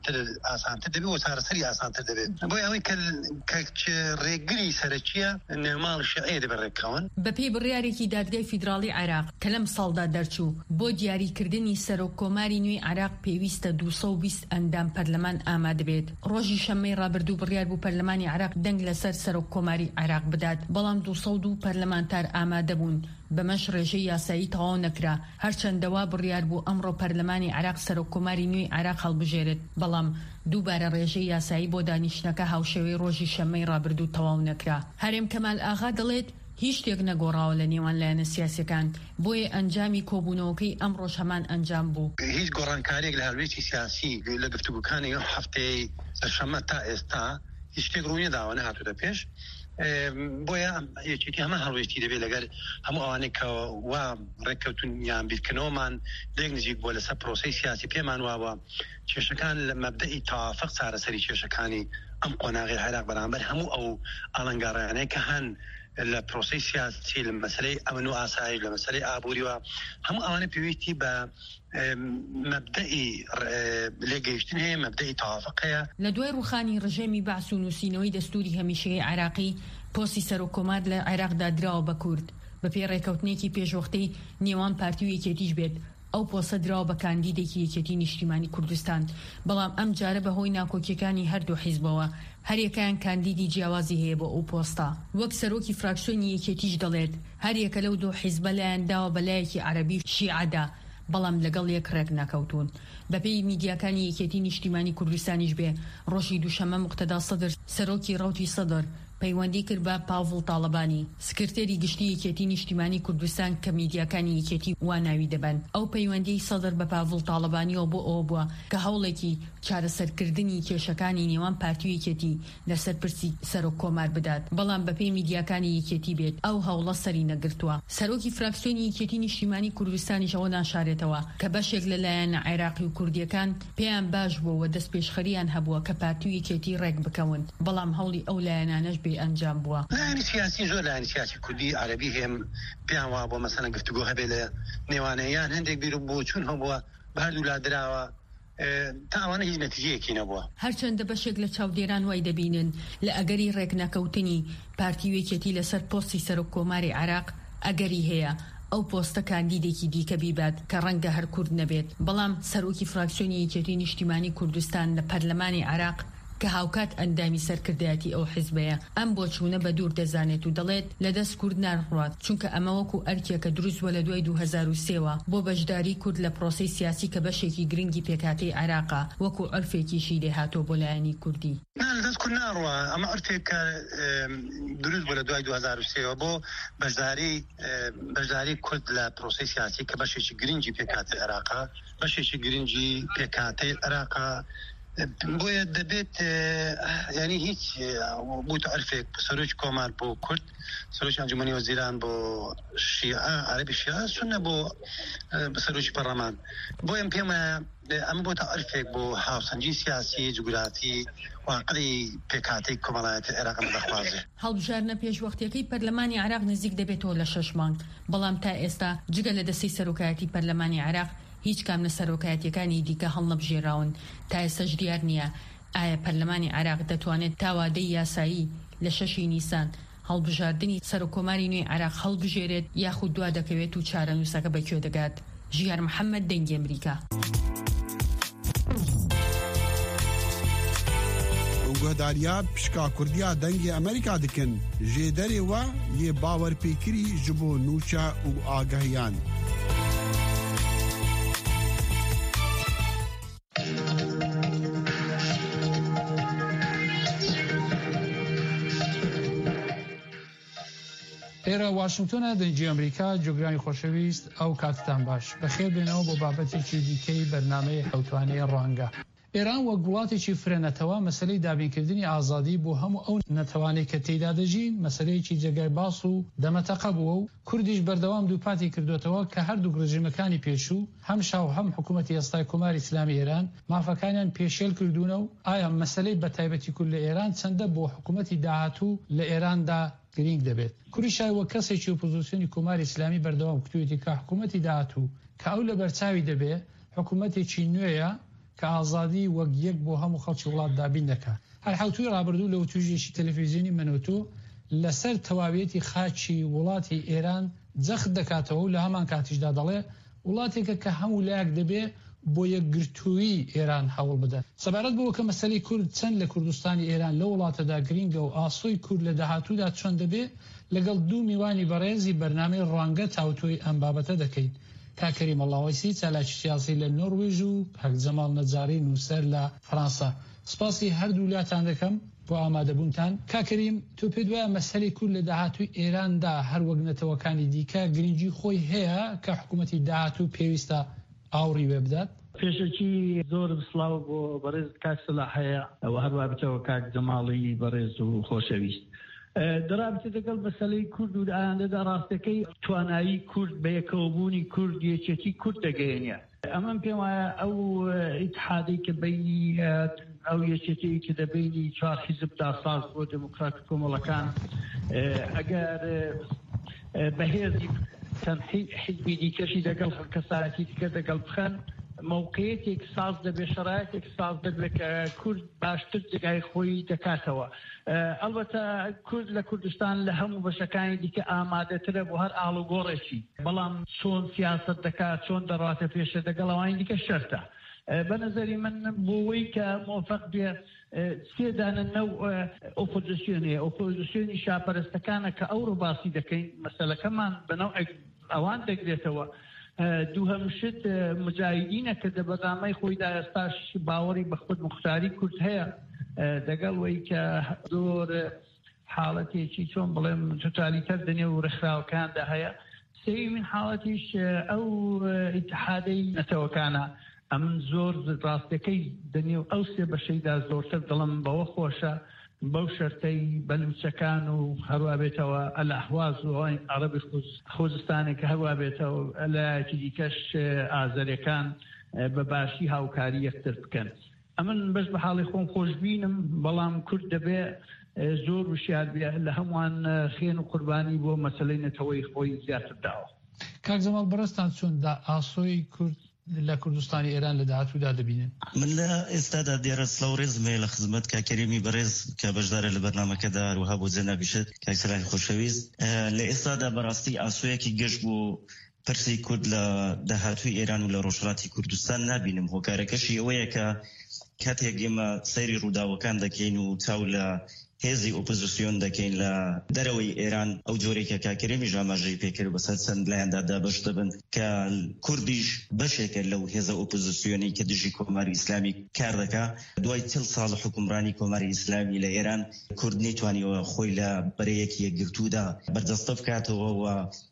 ئاسانتر دەبێت و چارەسەری ئاسانتر دەبێت. بۆی ئەوەی کە ڕێگری سەرەکیە نێوماڵی شیعە دەبێت ڕێکەون. بەپێی بڕیارێکی دادگای فیدراڵی عێراق کە لەم ساڵدا دەرچوو بۆ دیاریکردنی سەرۆک کۆماری نوێی عێراق پێویستە 220 ئەندام پەرلەمان ئامادە بێت. ڕۆژی شەممەی ڕابردوو بڕیار بوو پەرلەمانی عێراق دەنگ لەسەر سەرۆک کۆماری عێراق بدات، بەڵام 202 پەرلەمانتار ئامادە بوون، بەمەش ڕێژەی یاسایی تەواو نەکرا، هەرچەندەوا بڕیار بوو ئەمڕۆ پەرلەمانی عێراق سەرۆک کۆماری نوێی عێراق هەڵبژێرێت، بەڵام دووبارە ڕێژەی یاسایی بۆ دانیشتنەکە هاوشێوەی ڕۆژی شەممەی ڕابردوو تەواو نەکرا. هەرێم کەمال ئاغا دەڵێت هیچ شتێک نەگۆڕاوە لە نێوان لایەنە سیاسیەکان بۆیە ئەنجامی کۆبوونەوەکەی ئەمڕۆژ هەمان ئەنجام بوو. هیچ گۆڕانکاریێک لە هەلوێکی سیاسی لە گفتوگوکانی هەفتەی سەرشەممە تا ئێستا هیچ شتێک ڕوونی داوە نەهاتووە پێش. بۆیە یەکێتی هەمە هەڵوێستی دەبێت لەگەر هەموو ئەوانەی کە وا ڕێککەوتون یان بیرکردنەوەمان لێک نزیک بۆ لەسەر پرۆسەی سیاسی پێمان واوە کێشەکان لە مەبدەئی تەوافق چارەسەری کێشەکانی ئەم قۆناغی عێراق بەرامبەر هەموو ئەو ئاڵنگاڕیانەی کە هەن لە پرۆسەی سیاسی لە مەسەلەی ئەمن و ئاسایش لە مەسەلەی ئابووریوە هەموو ئەوانە پێویستی بە مەبدەئی لێگەیشتن هەیە مەبدەئی تەوافق هەیە. لە دوای ڕوخانی ڕژێمی بەعس و نووسینەوەی دەستوری هەمیشەیی عێراقی پۆستی سەرۆکۆمار لە عێراقدا دراوە بە کورد بە پێی ڕێکەوتنێکی پێشوەختەی نێوان پارتی و یەکێتیش بێت. ئەو پۆستە دراوە بە کاندیدێکی یەکێتی نیشتیمانی کوردستان بەڵام ئەم جارە بەهۆی ناکۆکیەکانی هەردوو حیزبەوە هەریەکەیان کاندیدی جیاوازی هەیە بۆ ئەو پۆستە. وەک سەرۆکی فراکسیۆنی یەکێتیش دەڵێت هەریەکە لەو دوو حیزبە لایەن داوە بەلایەکی عەرەبی شیعەدا بەڵام لەگەڵ یەک ڕێک نەکەوتون. بەپێی میدیاکانی یەکێتی نیشتیمانی کوردستانیش بێ ڕۆژی دووشەمە موقتەدا سەدر سەرۆکی ڕەوتی سەدر پەیوەندی کرد بە پاڤڵ تاڵەبانی سکرتێری گشتی یەکێتی نیشتیمانی کوردستان کە میدیاکانی یەکێتی واناوی دەبن. ئەو پەیوەندی سەدر بە پاڤڵ تاڵەبانیەوە بۆ ئەوە بووە کە هەوڵێکی چارەسەرکردنی کێشەکانی نێوان پارتی و یەکێتی لەسەر پرسی سەرۆک کۆمار بدات بەڵام بەپێی میدیاکانی یەکێتی بێت ئەو هەوڵە سەری نەگرتووە. سەرۆکی فراکسیۆنی یەکێتی نیشتیمانی کوردستانیش ئەوە ناشارێتەوە کە بەشێک لەلایەنە عێراقی و کوردیەکان پێیان باش بووە دەست پێشخەریان هەبووە کە پارتی و یەکێتی ڕێک بکەون بەڵام هەوڵی ئەو لایەنانەش ئەنجام بووە. لایەنی سیاسی زۆر لایەنی سیاسی کوردی عەرەبی هەم پێیان وا بۆ مەسەلەن گفتوگۆ هەبێ لە نێوانەیان هەندێک بیر بۆ چوون هەبووە بەهردوو لا دراوە تا ئەوانە هیچ نەتیجەیەکی نەبووە. هەرچەندە بەشێک لە چاودێران وای دەبینن لە ئەگەری ڕێکنەکەوتنی پارتی و یەکێتی لەسەر پۆستی سەرۆک کۆماری عێراق ئەگەری هەیە ئەو پۆستە کاندیدێکی دیکە بیبات کە ڕەنگە هەر کورد نەبێت بەڵام سەرۆکی فراکسیۆنی یەکێتی نیشتیمانی کوردستان لە پەرلەمانی عێراق کە هاوکات ئەندامی سەرکردایەتی ئەو حیزبەیە ئەم بۆ چوونە بە دوور دەزانێت و دەڵێت لە دەست کورد ناڕوات چونکە ئەمە وەکو ئەرکێکە دروستوە لە دوای 2003ەوە بۆ بەشداری کورد لە پرۆسەی سیاسی کە بەشێکی گرنگی پێکاتەی عێراقا وەکو عرفێکیشی لێهاتۆ بۆ لایەنی کوردی. لە دەست کورد ناڕوە ئەمە عرفێکە دروست بوو لە دوای 2003ەوە بۆ بەشداری کورد لە پرۆسەی سیاسی کە بەشێکی گرنگی پێکاتەی عێراقا بەشێکی گرنگی پێکاتەی عێراقا بۆیە دەبێت ینی هیچ بوو عرفێک سەرۆکی کۆمار بۆ کورد سەرۆکی ئەنجومەنی وەزیران بۆ شیعە عەرەبی شیعە چونە بۆ سەرۆکی پەرلەمان بۆیە پێم ئەمە بۆتە عرفێک بۆ هاوسەنگی سیاسی جوگراتی واقعی پێکاتەی کۆمەڵایەتی عێراق دەخوازێ. هەڵبژاردنە پێشوەختیەکەی پەرلەمانی عێراق نزیک دەبێتەوە لە 6 مانگ بەڵام تا ئێستا جگە لە دەستەی سەرۆکایەتی پەرلەمانی عێراق هیچ کام لە سەرۆکایەتیەکانی دیکە هەڵنەبژێراون تا ئێستاش دیار نییە ئایا پەرلەمانی عێراق دەتوانێت تاوادەی یاسایی لە 6 نیسان هەڵبژاردننی سەرۆکۆماری نوێی عێراق هەڵبژێرێت یاخود دوا دەکەوێت و چارەنووسەکە بەکوێ دەگات. ژیار محەممەد دەنگی ئەمریکا. گۆداریا پشکا کوردیا دەنگی ئەمریکا دکن ژێدەرێ وە یێ باوەرپێکری ji بۆ نوچە و ئاگەهیان. ئێرە واشنگتۆنە دەنگی ئەمریکا جۆگرانی خۆشەویست ئەو کاتتان باش بەخێر بێنەوە بۆ بابەتێکی دیکەی بەرنامەی حەوتوانەی ڕەنگە. ئێران وەک وڵاتێکی فرێنەتەوە مەسەلەی دابینکردنی ئازادی بۆ هەموو ئەو نەتەوانەی کە تێیدا دەژین مەسەلەیەکی جێگای باس و دەمەتەقە بووە و کوردیش بەردەوام دووپاتی کردوێتەوە کە هەردوو ڕژیمەکانی پێشوو هەم شاو هەم حکوومەتی ئێستای کۆماری ئیسلامی ئێران مافەکانیان پێشێل کردوونە و ئایا مەسەلەی بەتایبەتی کورد لە ئێران چەندە بۆ حکوومەتی داهاتوو لە ئێراندا گرنگ دەبێت. کوریشای وە کەسێکی ئۆپۆزیسیۆنی کۆماری ئیسلامی بەردەوام کردوێتی کە حکوومەتی داهاتوو کە ئەو لە بەرچاوی دەبێ حکوومەتێکی نوێیە کە ئازادی وەک یەک بۆ هەموو خەڵکی وڵات دابین دەکات. هەر حوتوی ڕابردوو لە توژێکی تەلەڤیزیۆنی منۆتۆ لەسەر تەواویەتی خاچی وڵاتی ئێران جەخت دەکاتەوە و لە هەمان کاتیشدا دەڵێ وڵاتێکە کە هەموو لایەک دەبێ بۆ یەکگرتووی ئێران هەوڵ بدەن. سەبارەت بەوە کە مەسەلەی کورد چەند لە کوردستانی ئێران لە وڵاتەدا گرینگە و ئاسۆی کورد لە داهاتوودا چۆن دەبێ لەگەڵ دوو میوانی بەڕێزی بەرنامەی ڕەنگە تاوتۆی ئەم بابەتە دەکەین. کاکەریم ئەڵڵاوەیسی چالاکی سیاسی لە نۆروێژ و هەک جەماڵ نەجاری نووسەر لە فەرەنسا. سپاسی هەردوو لاتان دەکەم بۆ ئامادەبوونتان. کاکەریم تۆ پێت وایە مەسەلەی کورد لە داهاتووی ئێراندا هەر وەک نەتەوەکانی دیکە گرنگی خۆی هەیە کە حکوومەتی داهاتوو پێویستە ئاوڕی وێ بدات؟ پێشەکی زۆر بسڵاو بۆ بەڕێز کاک سەلاح هەیە ئەوە هەروە بچەوە کاک جەماڵی بەڕێز و خۆشەویست. دەرابطە لەگەڵ مەسەلەی کورد و ئایندەدا ڕاستەکەی توانایی کورد بە یەکەوەبوونی کورد یەکێتی کورد دەگەیەنێ. ئەمەم پێم وایە ئەو ئیتحادی کە بینی ئەو یەکێتی کە دەبینی 4 حیزبدا ساز بۆ دموکرات کۆمەڵەکان ئەگەر بەهێزی چەند حیزبی دیکەشی لەگەڵ کەسایەتی دیکە دەگەڵ بخەن موقعیتێک ساز دەبێ شەرایەتێک ساز دەبێت کە کورد باشتر جگای خۆی دەکاتەوە. ئەلبەتە کورد لە کوردستان لە هەموو بەشەکانی دیکە ئامادەترە بۆ هەر ئاڵوگۆڕێکی، بەڵام چۆن سیاست دەکات چۆن دەڕاتە پێشە دەگەڵ ئەوانی دیکە شەرتە. بە نەزەری من بۆەوەی کە موفق بێ سێدانە نەو ئۆپۆزیسیۆنێ ئۆپۆزیسیۆنی شاپەرستەکانە کە ئەو ڕووباسی دەکەین مەسەلەکەمان بەنەو ئەوان دەگرێتەوە. دووهەمشت مجاهدینە کە دەبەدامەی خۆیدا ئێستاش باوەڕی بە خود مختاری کورد هەیە دەگەڵ وەی کە زۆر حاڵەتێکی چۆن بڵێم توتالیتەر دنیا و ڕێکخراوەکاندا هەیە. سەویمین حاڵەتیش ئەو ئیتحادەی نەتەوەکانە ئەمن زۆر ڕاستەکەی دنیا و ئەو سێ بەشەیدا زۆرتر دڵم بەوە خۆشە بەو شەرتەی بەلوچەکان و هەروە بێتەوە ئەلەحواز و عەرەبی خۆزستانێک کە هەروە بێتەوە لایەکی دیکەش ئازەریەکان بە باشی هاوکاری یەکتر بکەن. ئەمن بەش بە حاڵی خۆم خۆشببینم، بەڵام کورد دەبێ زۆر وشیار بێ لە هەمووان خێن و قوربانی بۆ مەسەلەی نەتەوەی خۆی زیاتر داوە. کاک جەماڵ بەڕستان چۆندا ئاسۆی کورد لە کوردستانی ئێران لە داهاتوودا دەبینن؟ من لە ئێستادا دیارە سڵاو ڕێزمێ لە خزمەت کاکەریمی بەڕێز کە بەشدارە لە بەرنامەکەدا هەروەها بۆ جێنابیشێت کاک سەلاح خۆشەویست. لە ئێستادا بەڕاستی ئاسۆیەکی گەشت بۆ پرسی کورد لە داهاتووی ئێران و لە ڕۆژهەڵاتی کوردستان نبینم. هۆکارەکەشی ئەوەیە کە کاتێک ئێمە سەیری ڕووداوەکان دەکەین و چاو لە هێزی ئۆپۆزیسیۆن دەکەین لە دەرەوەی ئێران ئەو جۆرێکە کاکەریمی ژاماژەی پێکرد بەسەر چەند لایەندا دابەش دەبن کە کوردیش بەشێکە لەو هێزە ئۆپۆزیسیۆنی کە دژی کۆماری ئیسلامی کار دەکا. دوای 40 ساڵ حکومڕانی کۆماری ئیسلامی لە ئێران کورد نەیتوانیەوە خۆی لە بەرەیەکی یەکگرتوودا بەردەستە بکاتەوە و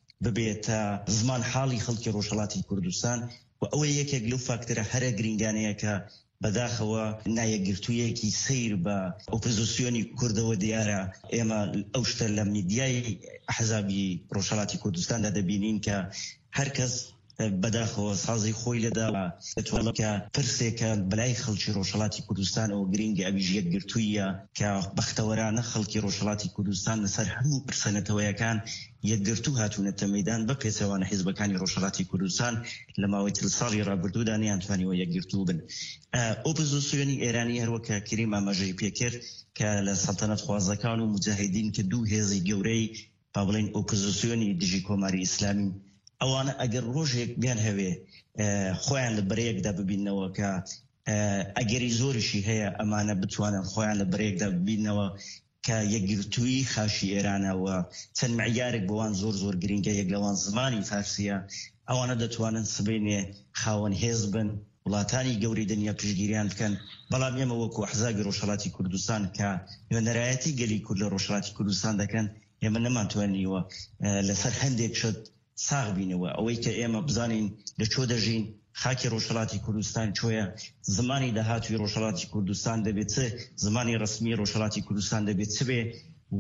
ببێتە زمان حاڵی خەڵکی ڕۆژهەڵاتی کوردستان و ئەوە یەکێک لەو فاکتەرە هەرە گرنگانەیە کە بەداخەوە نایەکگرتوویەکی سیر بە ئۆپۆزیسیۆنی کوردەوە دیارە. ئێمە ئەو شتە لە میدیای ئەحزابی ڕۆژهەڵاتی کوردستاندا دەبینین کە هەرکەس بەداخەوە سازی خۆی لەداوە دەتوانێت کە پرسێکە بەلای خەڵکی ڕۆژهەڵاتی کوردستانەوە گرنگی ئەویش یەکگرتوویە کە بەختەوەرانە خەڵکی ڕۆژهەڵاتی کوردستان لەسەر هەموو پرسەنەتەوەیەکان یەکگرتوو هاتوونەتە مەیدان بە پێچەوانە حیزبەکانی ڕۆژهەڵاتی کوردستان لە ماوەی 40 ساڵی ڕابردوودا نەیانتوانیەوە یەکگرتوو بن. ئۆپۆزیسیۆنی ئێرانی هەروەکە کریم ئاماژەی پێکرد کە لە سەڵتەنەت خوازەکان و مجاهدین کە دوو هێزی گەورەی با بڵێن ئۆپۆزیسیۆنی دژی کۆماری ئیسلامی ئەوانە ئەگەر ڕۆژێک بیان هەوێ خۆیان لە بەرەیەکدا ببینەوە کە ئەگەری زۆرشی هەیە ئەمانە بتوانن خۆیان لە بەرەیەکدا ببینەوە کە یەکگرتووی خاشی ئێرانەوە چەند معیارێک بۆوان زۆر گرنگە. یەک لەوان زمانی فارسیە. ئەوانە دەتوانن سبەینێ خاوەن هێز بن وڵاتانی گەوری دنیا پشتگیریان بکەن. بەڵام ئێمە وەکو ئەحزابی ڕۆژهەڵاتی کوردستان کە نوێنەرایەتی گەلی کورد لە ڕۆژهەڵاتی کوردستان دەکەن ئێمە نەمانتوانیوە لەسەر هەندێک شت ساغ بینەوە. ئەوەی کە ئێمە بزانین لە چۆ دەژین، خاکی ڕۆژهەڵاتی کوردستان چۆیە، زمانی داهاتوی ڕۆژهەڵاتی کوردستان دەبێت چ، زمانی ڕسمی ڕۆژهەڵاتی کوردستان دەبێت چ بێ و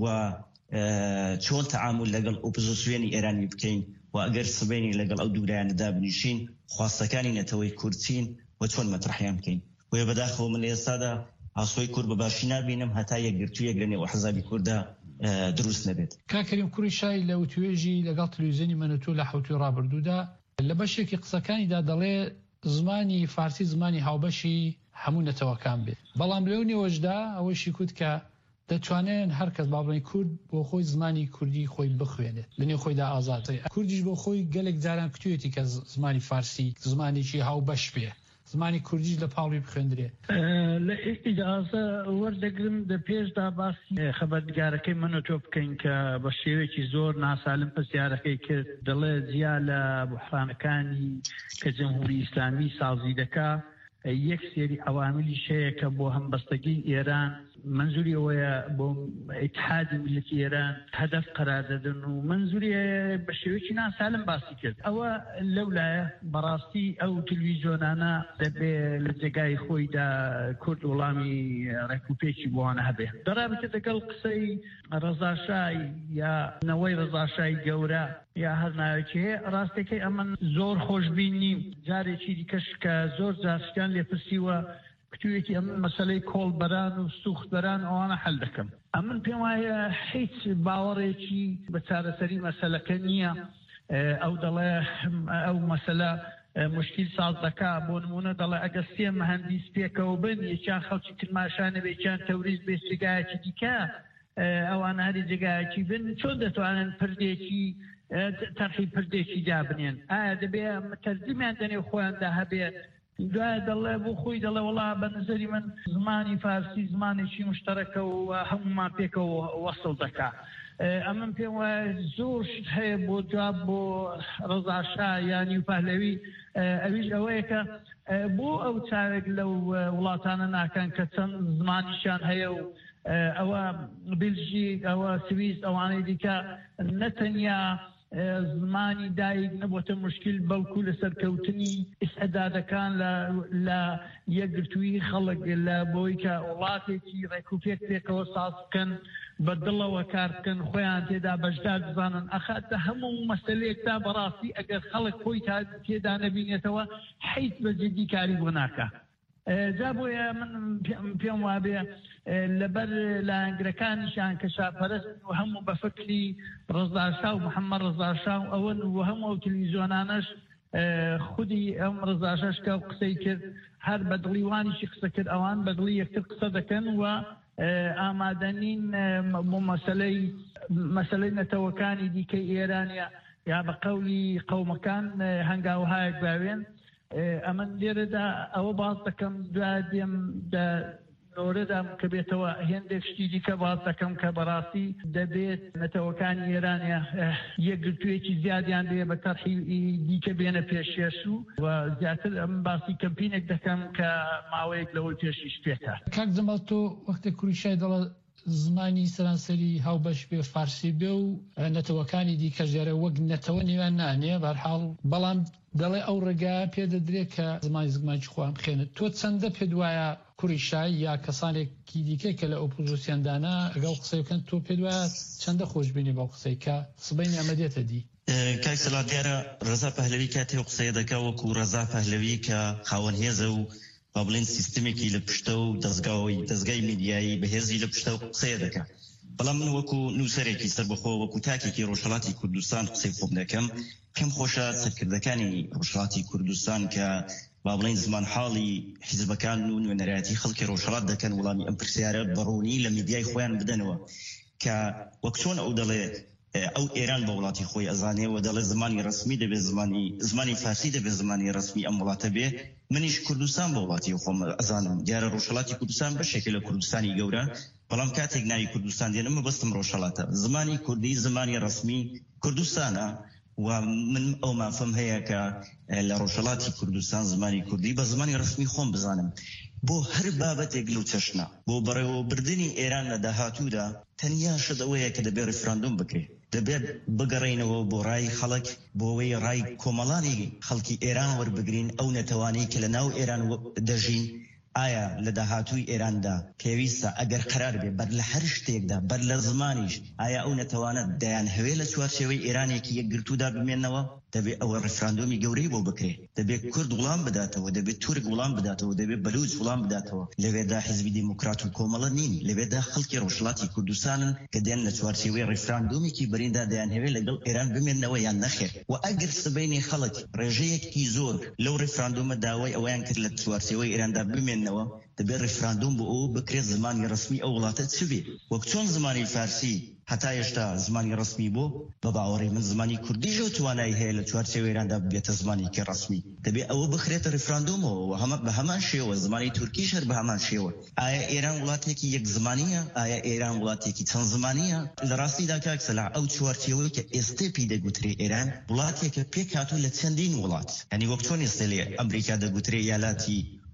چۆن تەعامل لەگەڵ ئۆپۆزیسیۆنی ئێرانی بکەین و ئەگەر سبەینی لەگەڵ ئەو دوورایانەدا بنیشین خواستەکانی نەتەوەی کوردچین و چۆن مەترحیان بکەین. وێ بەداخەوە من ئێستادا ئاسۆی کورد بە باشی نبینم هەتا یەکگرتوویەک لە نێو ئەحزابی کووردا دروست نەبێت. کاکەریم کوڕیشای لە وتوێژی لەگەڵ تەلەڤیزیۆنی مەنەتۆ لە حوتی ڕابردوودا لە بەشێکی قسەکانیدا دەڵێ زمانی فارسی زمانی هاوبەشی هەموو نەتەوەکان بێت. بەڵام لەو نێوەشدا ئەوەشی کوت کە دەتوانێن هەرکەس بابڵێن کورد بۆ خۆی زمانی کوردی خۆی بخوێنێت لە نێو خۆیدا ئازاد. کوردیش بۆ خۆی گەلێک جاران کتوێتی کە زمانی فارسی زمانێکی هاوبەش بێ، زمانی کوردیش لە پاڵی بخوێندرێ. لە ئیجازە وەردەگرم دە پێشدا باسی خەبەرنگارەکەی منە تۆ بکەین کە بە شێوەیەکی زۆر ناسالم پرسیارەکەی کرد. دەڵێ جیا لە بوحرانەکانی کە جەمهوری ئیسلامی سازی دەکا یەک سێری عواملی شەیە کە بۆ هەمبەستگی ئێران منزوری ئەوەیە بۆ ئیتحادی ملکی ئێران هەدەف قرار دەدەن و منزوری بە شێوەیەکی ناسالم باسی کرد. ئەوە لەولایە بەڕاستی ئەو تلویزیۆنانە دەبێ لە جێگای خۆیدا کورد وەڵامی ڕێکوپێکی بۆوانە هەبێ. دەرابێتە دەگەڵ قسەی ڕەزاشای یا نەوەی ڕەزاشای گەورە یا هەر ناوێکی هەیە، ڕاستەکەی ئەمن زۆر خۆشبین نیم. جارێکی دیکەش کە زۆر جارشتیان لێپرسیوە کتوێکی ئەم مەسەلەی کۆڵبەران و سوختبەران ئەوانە حەل دەکەم. ئەمن پێم وایە هیچ باوەڕێکی بە چارەسەری مەسەلەکە نییە. ئەو دەڵێ ئەو مەسەلە مشکل ساز دەکا، بۆ نمونە دەڵێ ئەگەر سێ مەهەندیس پێکەوە بن، یەکیان خەڵکی کرماشانە بێ، یەکیان تەوریست بێ، جێگایەکی دیکە ئەوان هەری جێگایەکی بن، چۆن دەتوانن پردێکی تەرخی پردێکی دابنێن؟ ئایا دەبێ تەرجیمیان دەنێ خۆیاندا هەبێ؟ دوای دەڵێ بۆ خۆی دەڵێ وەڵا بە نظری من زمانی فارسی زمانێکی مشتەرەکە و هەمومان پێکەوە وەسڵ دەکا. ئەمن پێم وایە زۆر شت هەیە بۆ جواب بۆ ڕەزاشا یانی و پەهلەوی. ئەویش ئەوەیە کە بۆ ئەو چاوێک لەو وڵاتانە ناکەن کە چەند زمانیشان هەیە و ئەوە بلژیک، ئەوە سویس، ئەوانەی دیکە نەتەنیا زمانی دایک نەبووتە مشکل، بەڵکو لە سەرکەوتنی ئیسعدادەکان لە یەکگرتووی خەڵک لە بۆی کە وڵاتێکی ڕێکوپێک پێکەوە ساز بکەن، بە دڵەوە کار بکەن، خۆیان تێدا بەشدار بزانن. ئەخاتە هەموو مەسەلەیەکدا بەڕاستی ئەگەر خەڵک خۆی تێدا نەبینێتەوە حیت بە جدی کاری بۆ ناکە. جا بۆیە من پێم وابێ لەبەر لایەنگرەکانیشان کە شاپەرست و هەموو بە فکری ڕەزاشا و محەممەد ڕەزاشا و ئەوەن و هەموو ئەو تەلەڤیزیۆنانەش خودی ئەم ڕەزاشەش کە قسەی کرد، هەر بە دڵیوانیشی قسە کرد، ئەوان بە دڵی یەکتر قسە دەکەن و ئامادەنین بۆ مەسەلەی نەتەوەکانی دیکەی ئێرانە یا بە قەولی قەومەکان هەنگاوهایەک باوێن. ئەمن لێرەدا ئەوە باز دەکەم، دوای دێم ئەوەدام کە بێتەوە هێندێک شتی دیکە باز دەکەم کە بەڕاستی دەبێت نەتەوەکانی ئێرانە یەکگرتوویەکی زیادیان بێ بە تەرحی دیکە بێنە پێشێش و زیاتر ئەم باسی کەمپینێک دەکەم کە ماوەیەک لەوەی پێشیش پێکە. کاک جەمال تۆ وەختە کوریشای دەڵە زمانی سەرانسەری هاوبەش بێ فارسی بێ و نەتەوەکانی دیکە ژێرە وەک نەتەوە نێوان نانێ بەرحاڵ، بەڵام دەڵێ ئەو ڕێگا پێدەدرێت کە زمانی خۆیان بخێنێت. تۆ چەندە پێ دوایە کوریشای یا کەسانێکی دیکە کە لە ئۆپۆزیسیۆندانە ئەگەڵ قسەی بکەن، تۆ پێ دوایە چەندە خۆشببینی بەو قسەی کە سبەینی ئەمەدێتە دی؟ کاک سەڵات دیارە ڕەزا پەهلەوی کاتێ قسەیە دەکا وەکو ڕەزا پەهلەوی کە خاوەن هێزە و با بڵێن سیستمێکی لە پشتە و دەستگای میدیایی بەهێزی لە پشتە و قسەیە دەکا. بەڵام من وەکو نووسەرێکی سەربەخۆ وەکو تاکێکی ڕۆژهەڵاتی کوردستان قسەی خۆم دەکەم، پێم خۆشە سەرکردەکانی ڕۆژهەڵاتی کوردستان کە با بڵێن زمان حاڵی حیزبەکان و نوێنەرایەتی خەڵکی ڕۆژهەڵات دەکەن وەڵامی ئەم پرسیارە بەڕوونی لە میدیای خۆیان بدەنەوە کە وەک چۆن ئەو دەڵێ ئەو ئێران بە وڵاتی خۆی ئەزانێ و دەڵێ زمانی ڕسمی دەبێت زمانی فارسی دەبێت زمانی ڕسمی ئەم وڵاتە بێ. منیش کوردستان بە وڵاتی خۆم ئەزانم. دیارە ڕۆژهەڵاتی کوردستان بەشێکە لە کوردستانی گەورە، بەڵام کاتێک ناوی کوردستان دێنم بەستم ڕۆژهەڵاتە. زمانی کوردی زمانی ڕسمی کوردستانە و من ئەو مافەم هەیە کە لە ڕۆژهەڵاتی کوردستان زمانی کوردی بە زمانی ڕسمی خۆم بزانم. بۆ هەر بابەتێک لەو چەشنە بۆ بەڕێوەبردنی ئێران لە داهاتوودا تەنیا شت ئەوەیە کە دەبێت ڕێفراندۆم بکرێت، دەبێت بگەڕێنەوە بۆ ڕای خەڵک، بۆەوەی ڕای کۆمەڵانی خەڵکی ئێران وەربگرین. ئەو نەتەوانەی کە لە ناو ئێران دەژین ئایا لە داهاتووی ئێراندا پێویستە ئەگەر قرار بێ بەر لە هەر شتێکدا بەر لە زمانیش ئایا ئەو نەتەوانە دەیان هەوێ لە چوارچێوەی ئێرانێکی یەکگرتوودا بمێنەوە؟ دەبێت ئەوە ڕێفراندۆمی گەورەی بۆ بکرێت، دەبێت کورد وڵام بداتەوە، دەبێت تورک وڵام بداتەوە، دەبێت بەلوچ وڵام بداتەوە. لەوێدا حیزبی دیموکرات و کۆمەڵە نین، لەوێدا خەڵکی ڕۆژهەڵاتی کوردستانن کە دێن لە چوارچێوەی ڕێفراندۆمێکی بەریندا دەیان هەوێ لەگەڵ ئێران بمێنەوە یان نەخێر. و ئەگەر سبەینی خەڵک ڕێژەیەکی زۆر لەو ڕێفراندۆمە داوای ئەویان کرد لە چوارچێوەی ئێراندا بمێنەوە، دەبێت ڕێفراندۆم بۆ ئەو بکرێت زمانی ڕسمی ئەو وڵاتە چ بێت. وەک چۆن زمانی فارسی هەتا ئێشتا زمانی ڕسمی بۆ، بە باوەڕی من زمانی کوردیش و توانایی هەیە لە چوارچێوەی ئێراندا بێتە زمانێکی ڕسمی. دەبێت ئەوە بخرێتە ڕێفراندۆمەوە و بە هەمان شێوە زمانی تورکیش هەر بە هەمان شێوە. ئایا ئێران وڵاتێکی یەک زمانیە؟ ئایا ئێران وڵاتێکی چەند زمانیە؟ لە ڕاستیدا کاک سەلاح ئەو چوارچێوەی کە ئێستا پێی دەگوترێ ئێران وڵاتێکە پێک هاتوو لە چەندین وڵات، یعنی وەک چۆن ئێستا لێ ئەمریکا دەگوترێ یالاتی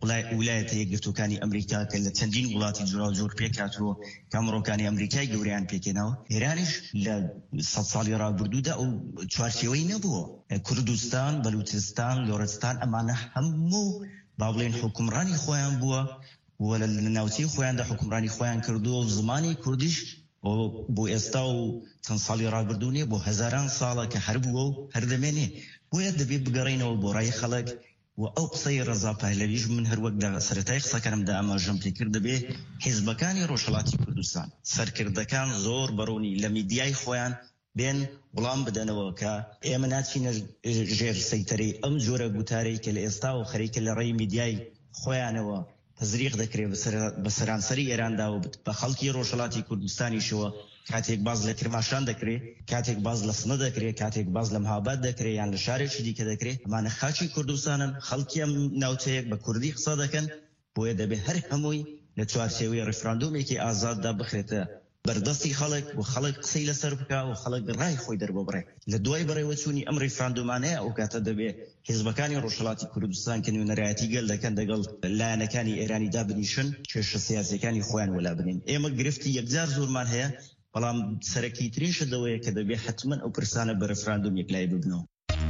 ویلایەتە یەکگرتووەکانی ئەمریکا کە لە چەندین وڵاتی جۆراوجۆر پێکهاتووە کامڕۆکانی ئەمریکای گەوریان پێکێنەوە. ئێرانیش لە 100 ساڵی ڕابردوودا ئەو چوارچێوەی نەبووە. کوردستان، بەلوچستان، لۆرستان ئەمانە هەموو با بڵێن حکومڕانی خۆیان بووە و لە ناوچەی خۆیاندا حکومڕانی خۆیان کردووە و زمانی کوردیش بۆ ئێستا و چەند ساڵی ڕابردوو نیە، بۆ هەزاران ساڵە کە هەر بووە و هەردەمێنێ. بۆیە دەبێت بگەڕێنەوە بۆ ڕای خەڵک و ئەو قسەی ڕەزا پەهلەویش من هەروەک سەرەتای قسەکەمدا ئاماژەم پێکرد دەبێت حیزبەکانی ڕۆژهەڵاتی کوردستان سەرکردەکان زۆر بەڕوونی لە میدیای خۆیان بێن وڵام بدەنەوە کە ئێمە ناچینە ژێر سەیتەرەی ئەم جۆرە گوتارەی کە لە ئێستا و خەریکە لە ڕێی میدیای خۆیانەوە تەزریق دەکرێت بە سەرانسەری ئێراندا و بە خەڵکی ڕۆژهەڵاتی کوردستانیشەوە کاتێک باز لە کرماشان دەکرێت، کاتێک باز لە سنە دەکرێت، کاتێک باز لە مەهاباد دەکرێت یان لە شارێکی دیکە دەکرێت. ئەمانە خاچی کوردستانن، خەڵکی ئەم ناوچەیەک بە کوردی قسە دەکەن، بۆیە دەبێت هەر هەمووی لە چوارچێوەی ڕێفراندۆمێکی ئازاددا بخرێتە بەردەستی خەڵک و خەڵک قسەی لەسەر بکە و خەڵک ڕای خۆی دەربڕێ. لە دوای بەڕێوەچوونی ئەم ڕێفراندۆمانەیە ئەو کاتە دەبێت حیزبەکانی ڕۆژهەڵاتی کوردستان کە نوێنەرایەتی گەل دەکەن دەگەڵ لایەنەکانی ئێرانی دابنیشن کێشە سیاسیەکانی خۆیان وەلا بنین. ئێمە گرفتی یەکجار زۆرمان هەیە، بەڵام سەرەکی ترینشە دەوەیە کە دەبێت حتمما ئەو پرسانە بە ڕێفراندۆم یەکلای ببنەوە.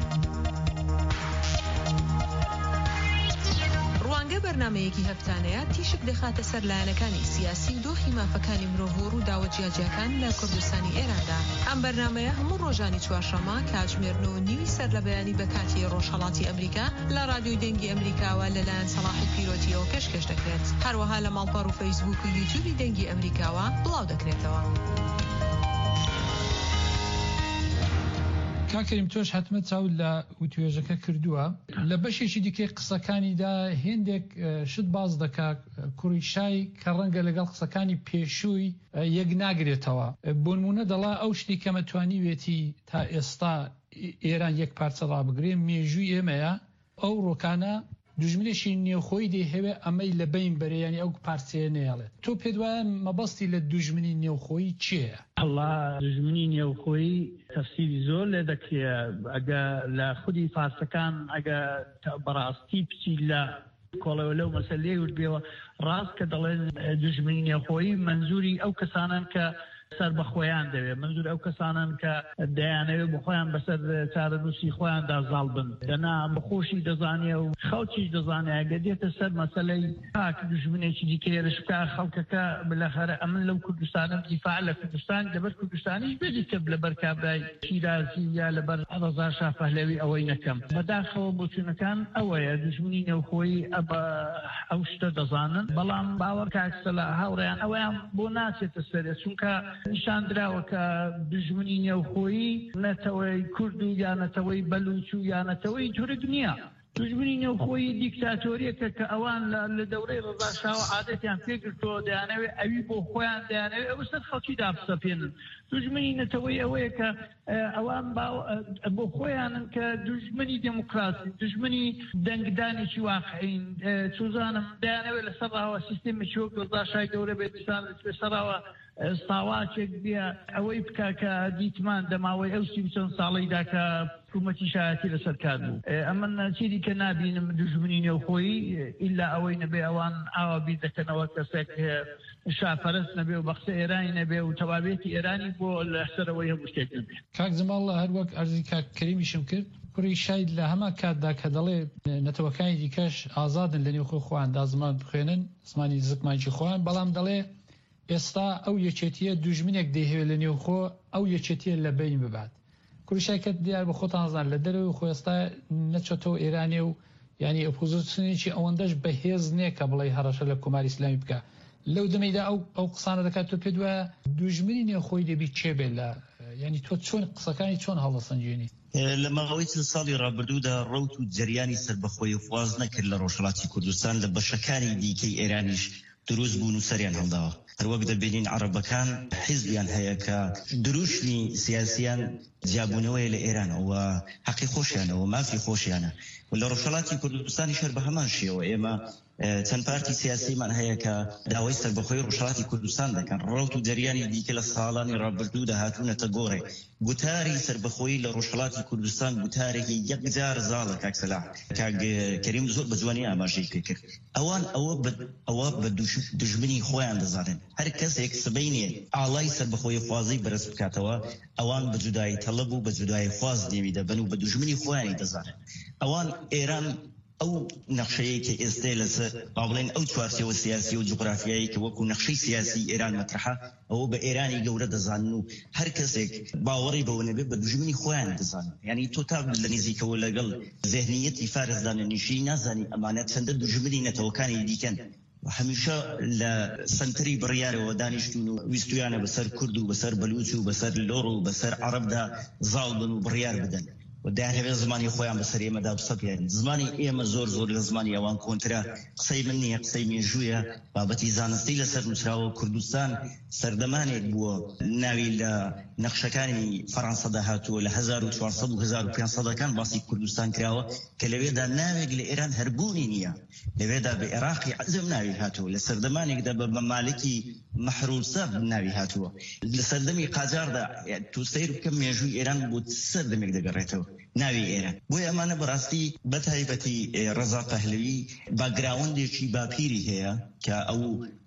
بەرنامەیەکی هەفتانەیە تیشک دەخاتە سەر لایەنەکانی سیاسی و دۆخی مافەکانی مرۆڤ و ڕووداوە جیاجیەکان لە کوردستانی ئێراندا. ئەم بەرنامەیە هەموو ڕۆژانی چوارشەممە کاتژمێر 9:30 سەر لە بەیانی بە کاتی ڕۆژهەڵاتی ئەمریکا لە رادیۆی دەنگی ئەمریکاوە لەلایەن سەلاحی پیرۆتیەوە پێشکەش دەکرێت. هەروەها لە ماڵپەڕ و فەیسبوک و یوتیوبی دەنگی ئەمریکاوە بڵاو دەکرێتەوە. کاکەریم تۆش حتممە چاو لە وتوێژەکە کردووە لە بەشێکی دیکەی قسەکانیدا هێندێک شت باز دەکات کوڕی شای کە ڕەنگە لەگەڵ قسەکانی پێشووی یەک ناگرێتەوە. بۆ نمونە دەڵا ئەو شتی کە مەتوانیوێتی تا ئێستا ئێران یەک پارچە ڕابگرێ مێژووی ئێمەیە، ئەو ڕۆکانە دوژمنێکی نێوخۆی دەهێوێ ئەمەی لە بین بەرەیانی ئەو پارچەیە نێڵێت. تۆ پێت وایە مەبەستی لە دوژمنی نێوخۆی چییە؟ هەڵا دوژمنی نێوخۆی تەفسیری زۆر لێ دەکرێت. ئەگە لە خودی فارسەکان ئەگە بەڕاستی بچی لە کۆڵەوە لەو مەسەلەی وردبێەوە ڕاست کە دەڵێن دوژمنی نێوخۆی منزوری ئەو کەسانن کە سەر بە خۆیان دەوێت، منزور ئەو کەسانن کە دەیانەوێت بە خۆیان بەسەر چارەنووسی خۆیان دازاڵ بن، دەنا بەخۆشی دەزانێ و خەڵکیش دەزانێ ئەگە دێتە سەر مەسەلەی پاک دوژمنێکی دیکەێرش بکە خەڵکەکە بەلاخەرە ئەمن لەو کوردستانم دیفاع لە کوردستان لەبەر کوردستانیش بێتی کە لەبەر کابرای شیرازی یا لەبەر ڕەزا شاه پەهلەوی ئەوەی نەکەم. بەداخەوە بۆچوونەکان ئەوەیە دوژمنی نێوخۆی ئەو شتە دەزانن، بەڵام باوەڕ کاکسەلا هاوڕێیان ئەویان بۆ ناچێتە سەرێ، چونکە نیشان دراوە کە دوژمنی نێوخۆیی نەتەوەی کورد و یانەتەوەی بەلوچ و یانەتەوەی جورگ نییە. دوژمنی نێوخۆیی دیکتاتۆریەکە کە ئەوان لە دەورەی ڕەزا شاوە عادەتیان پێگرتەوە دەیانەوێت ئەوی بۆ خۆیان دەیانەوێت ئەوە سەر خەڵکی دابسەپێنن. دوژمنی نەتەوەی ئەوەیە کە ئەوان بۆ خۆیانن کە دوژمنی دموکراسی، دوژمنی دەنگدانێکی واقعین چوزانم دەیانەوێت لەسەر ڕاوە سیستێمێکی وەک ڕەزا شای گەورە بێت سەراوە ساواچێک بێ ئەوەی بکە کە دیتمان دەماوەی ئەو سی چەند ساڵیدا کە حکوومەتی شایەتی لەسەر کار بوو. ئەمە چیزی کە نابینم دوژمنی نێوخۆیی ئیلا ئەوەی نەبێ ئەوان ئاوا بیر دەکەنەوە کەسێک شاپەرست نەبێ و بەخسە ئێرانی نەبێ و تەواوێتی ئێرانی بۆ لەسەرەوەی هەموو شتێک نەبێ. کاک زەماڵ هەروەک ئەرزی کاک کەریمیشم کرد کوڕی شاید لە هەما کاتدا کە دەڵێ نەتەوەکانی دیکەش ئازادن لە نێوخۆی خۆیاندا زمان بخوێنن زمانی زگمانکی خۆیان، بەڵام دەڵێ ئێستا ئەو یەکێتیە دوژمنێک دەیهوێت لە نێوخۆ ئەو یەکێتیە لە بین ببات. کوڕیشایکە دیار بە خۆتان زان لە دەرەوەی خۆ ئێستا نەچێتەوە ئێرانێ و ینی ئۆپۆزیسیۆنێکی ئەوەندەش بەهێز نییە کە بڵێ هەڕەشە لە کۆماری ئیسلامی بکە. لەو دەمەیدا ئەو قسانە دەکات تۆ پێت وایە دوژمنی نێوخۆی دەبی چێ بێت لە ینی تۆ چۆن قسەکانی چۆن هەڵەسەنجێنی؟ لە ماوەی چەند ساڵی ڕابردوودا ڕەوت و جەریانی سەربەخۆی فواز نەکرد لە ڕۆژهەڵاتی کوردستان لە بەشەکانی دیکەی ئێرانیش دروست بوون و سەریان هەڵداوە. هەروەک دەبینین عەرەبەکان حیزبیان هەیە کە دروشمی سیاسیان جیابوونەوەی لە ئێران و حەقی خۆشیانە و مافی خۆشیانە و لە ڕۆژهەڵاتی کوردستانی شەر بە هەمان شێوە ئێمە چەند پارتی سیاسیمان هەیە کە داوای سەربەخۆی ڕۆژهەڵاتی کوردستان دەکەن ڕەوت و دەریانی دیکە لە ساڵانی ڕابردوو داهاتوونەتە گۆڕێ گوتاری سەربەخۆیی لە ڕۆژهەڵاتی کوردستان گوتارێکی یەکجار زاڵە کاک سەلاح کاک کەریم زۆر بە جوانی ئاماژەی پێ کرد ئەوە بە دژمنی خۆیان دەزانن هەر کەسێک سبەینێ ئاڵای سەربەخۆی خوازی بەرز بکاتەوە ئەوان بە جودایی تەڵەب و بە جودایی خواز نێوی دەبن و بە دژمنی خۆیانی دەزانن ئەوان ئێران ئەو نەخشەیە کە ئێستا لەسەر باڵێن ئەو چوارچێوە سیاسی و جوغرافیایی کە وەکو نەخشەی سیاسی ئێران مەترحە ئەوە بە ئێرانی گەورە دەزانن و هەر کەسێک باوەڕی بەوە نەبێت بە دژمنی خۆیان دەزانن یعنی تۆ تا لە نزیکەوە لەگەڵ ذهنیەتی فارزدانەنیشی نازانی ئەمانە چەندە دژمنی نەتەوەکانی دیکەن هەمیشە لە سنتری بڕیارەوە دانیشتون و ویستویانە بەسەر کورد و بەسەر بەلوچ و بەسەر لۆڕ و بەسەر عەرەبدا زاڵ بن و بڕیار بدەن و داهێوێت زمانی خۆیان بەسەر ئێمەدا بسەپێن زمانی ئێمە زۆر لە زمانی ئەوان کۆنترا قسەی من نییە قسەی مێژوویە بابەتی زانستی لەسەر نووسراوە کوردستان سەردەمانێک بووە ناوی لە نەخشەکانی فەڕەنسەدا هاتووە لە 1400 و 1500ەکان باسی کوردستان کراوە کە لەوێدا ناوێک لە ئێران هەربوونی نییە لەوێدا بە عێراقی عەزەم ناوی هاتووە لە سەردەمانێکدا بە مەمالکی مەحروسە ناوی هاتووە لە سەردەمی قاجاردا تو سەیر بکەم مێژووی ئێران بۆ سەردەمێک دەگەڕێتەوە ناوی ئێران بۆی ئەمانە بەڕاستی بەتایبەتی ڕەزا پەهلەوی باگراوندێکی باپیری هەیە کە ئەو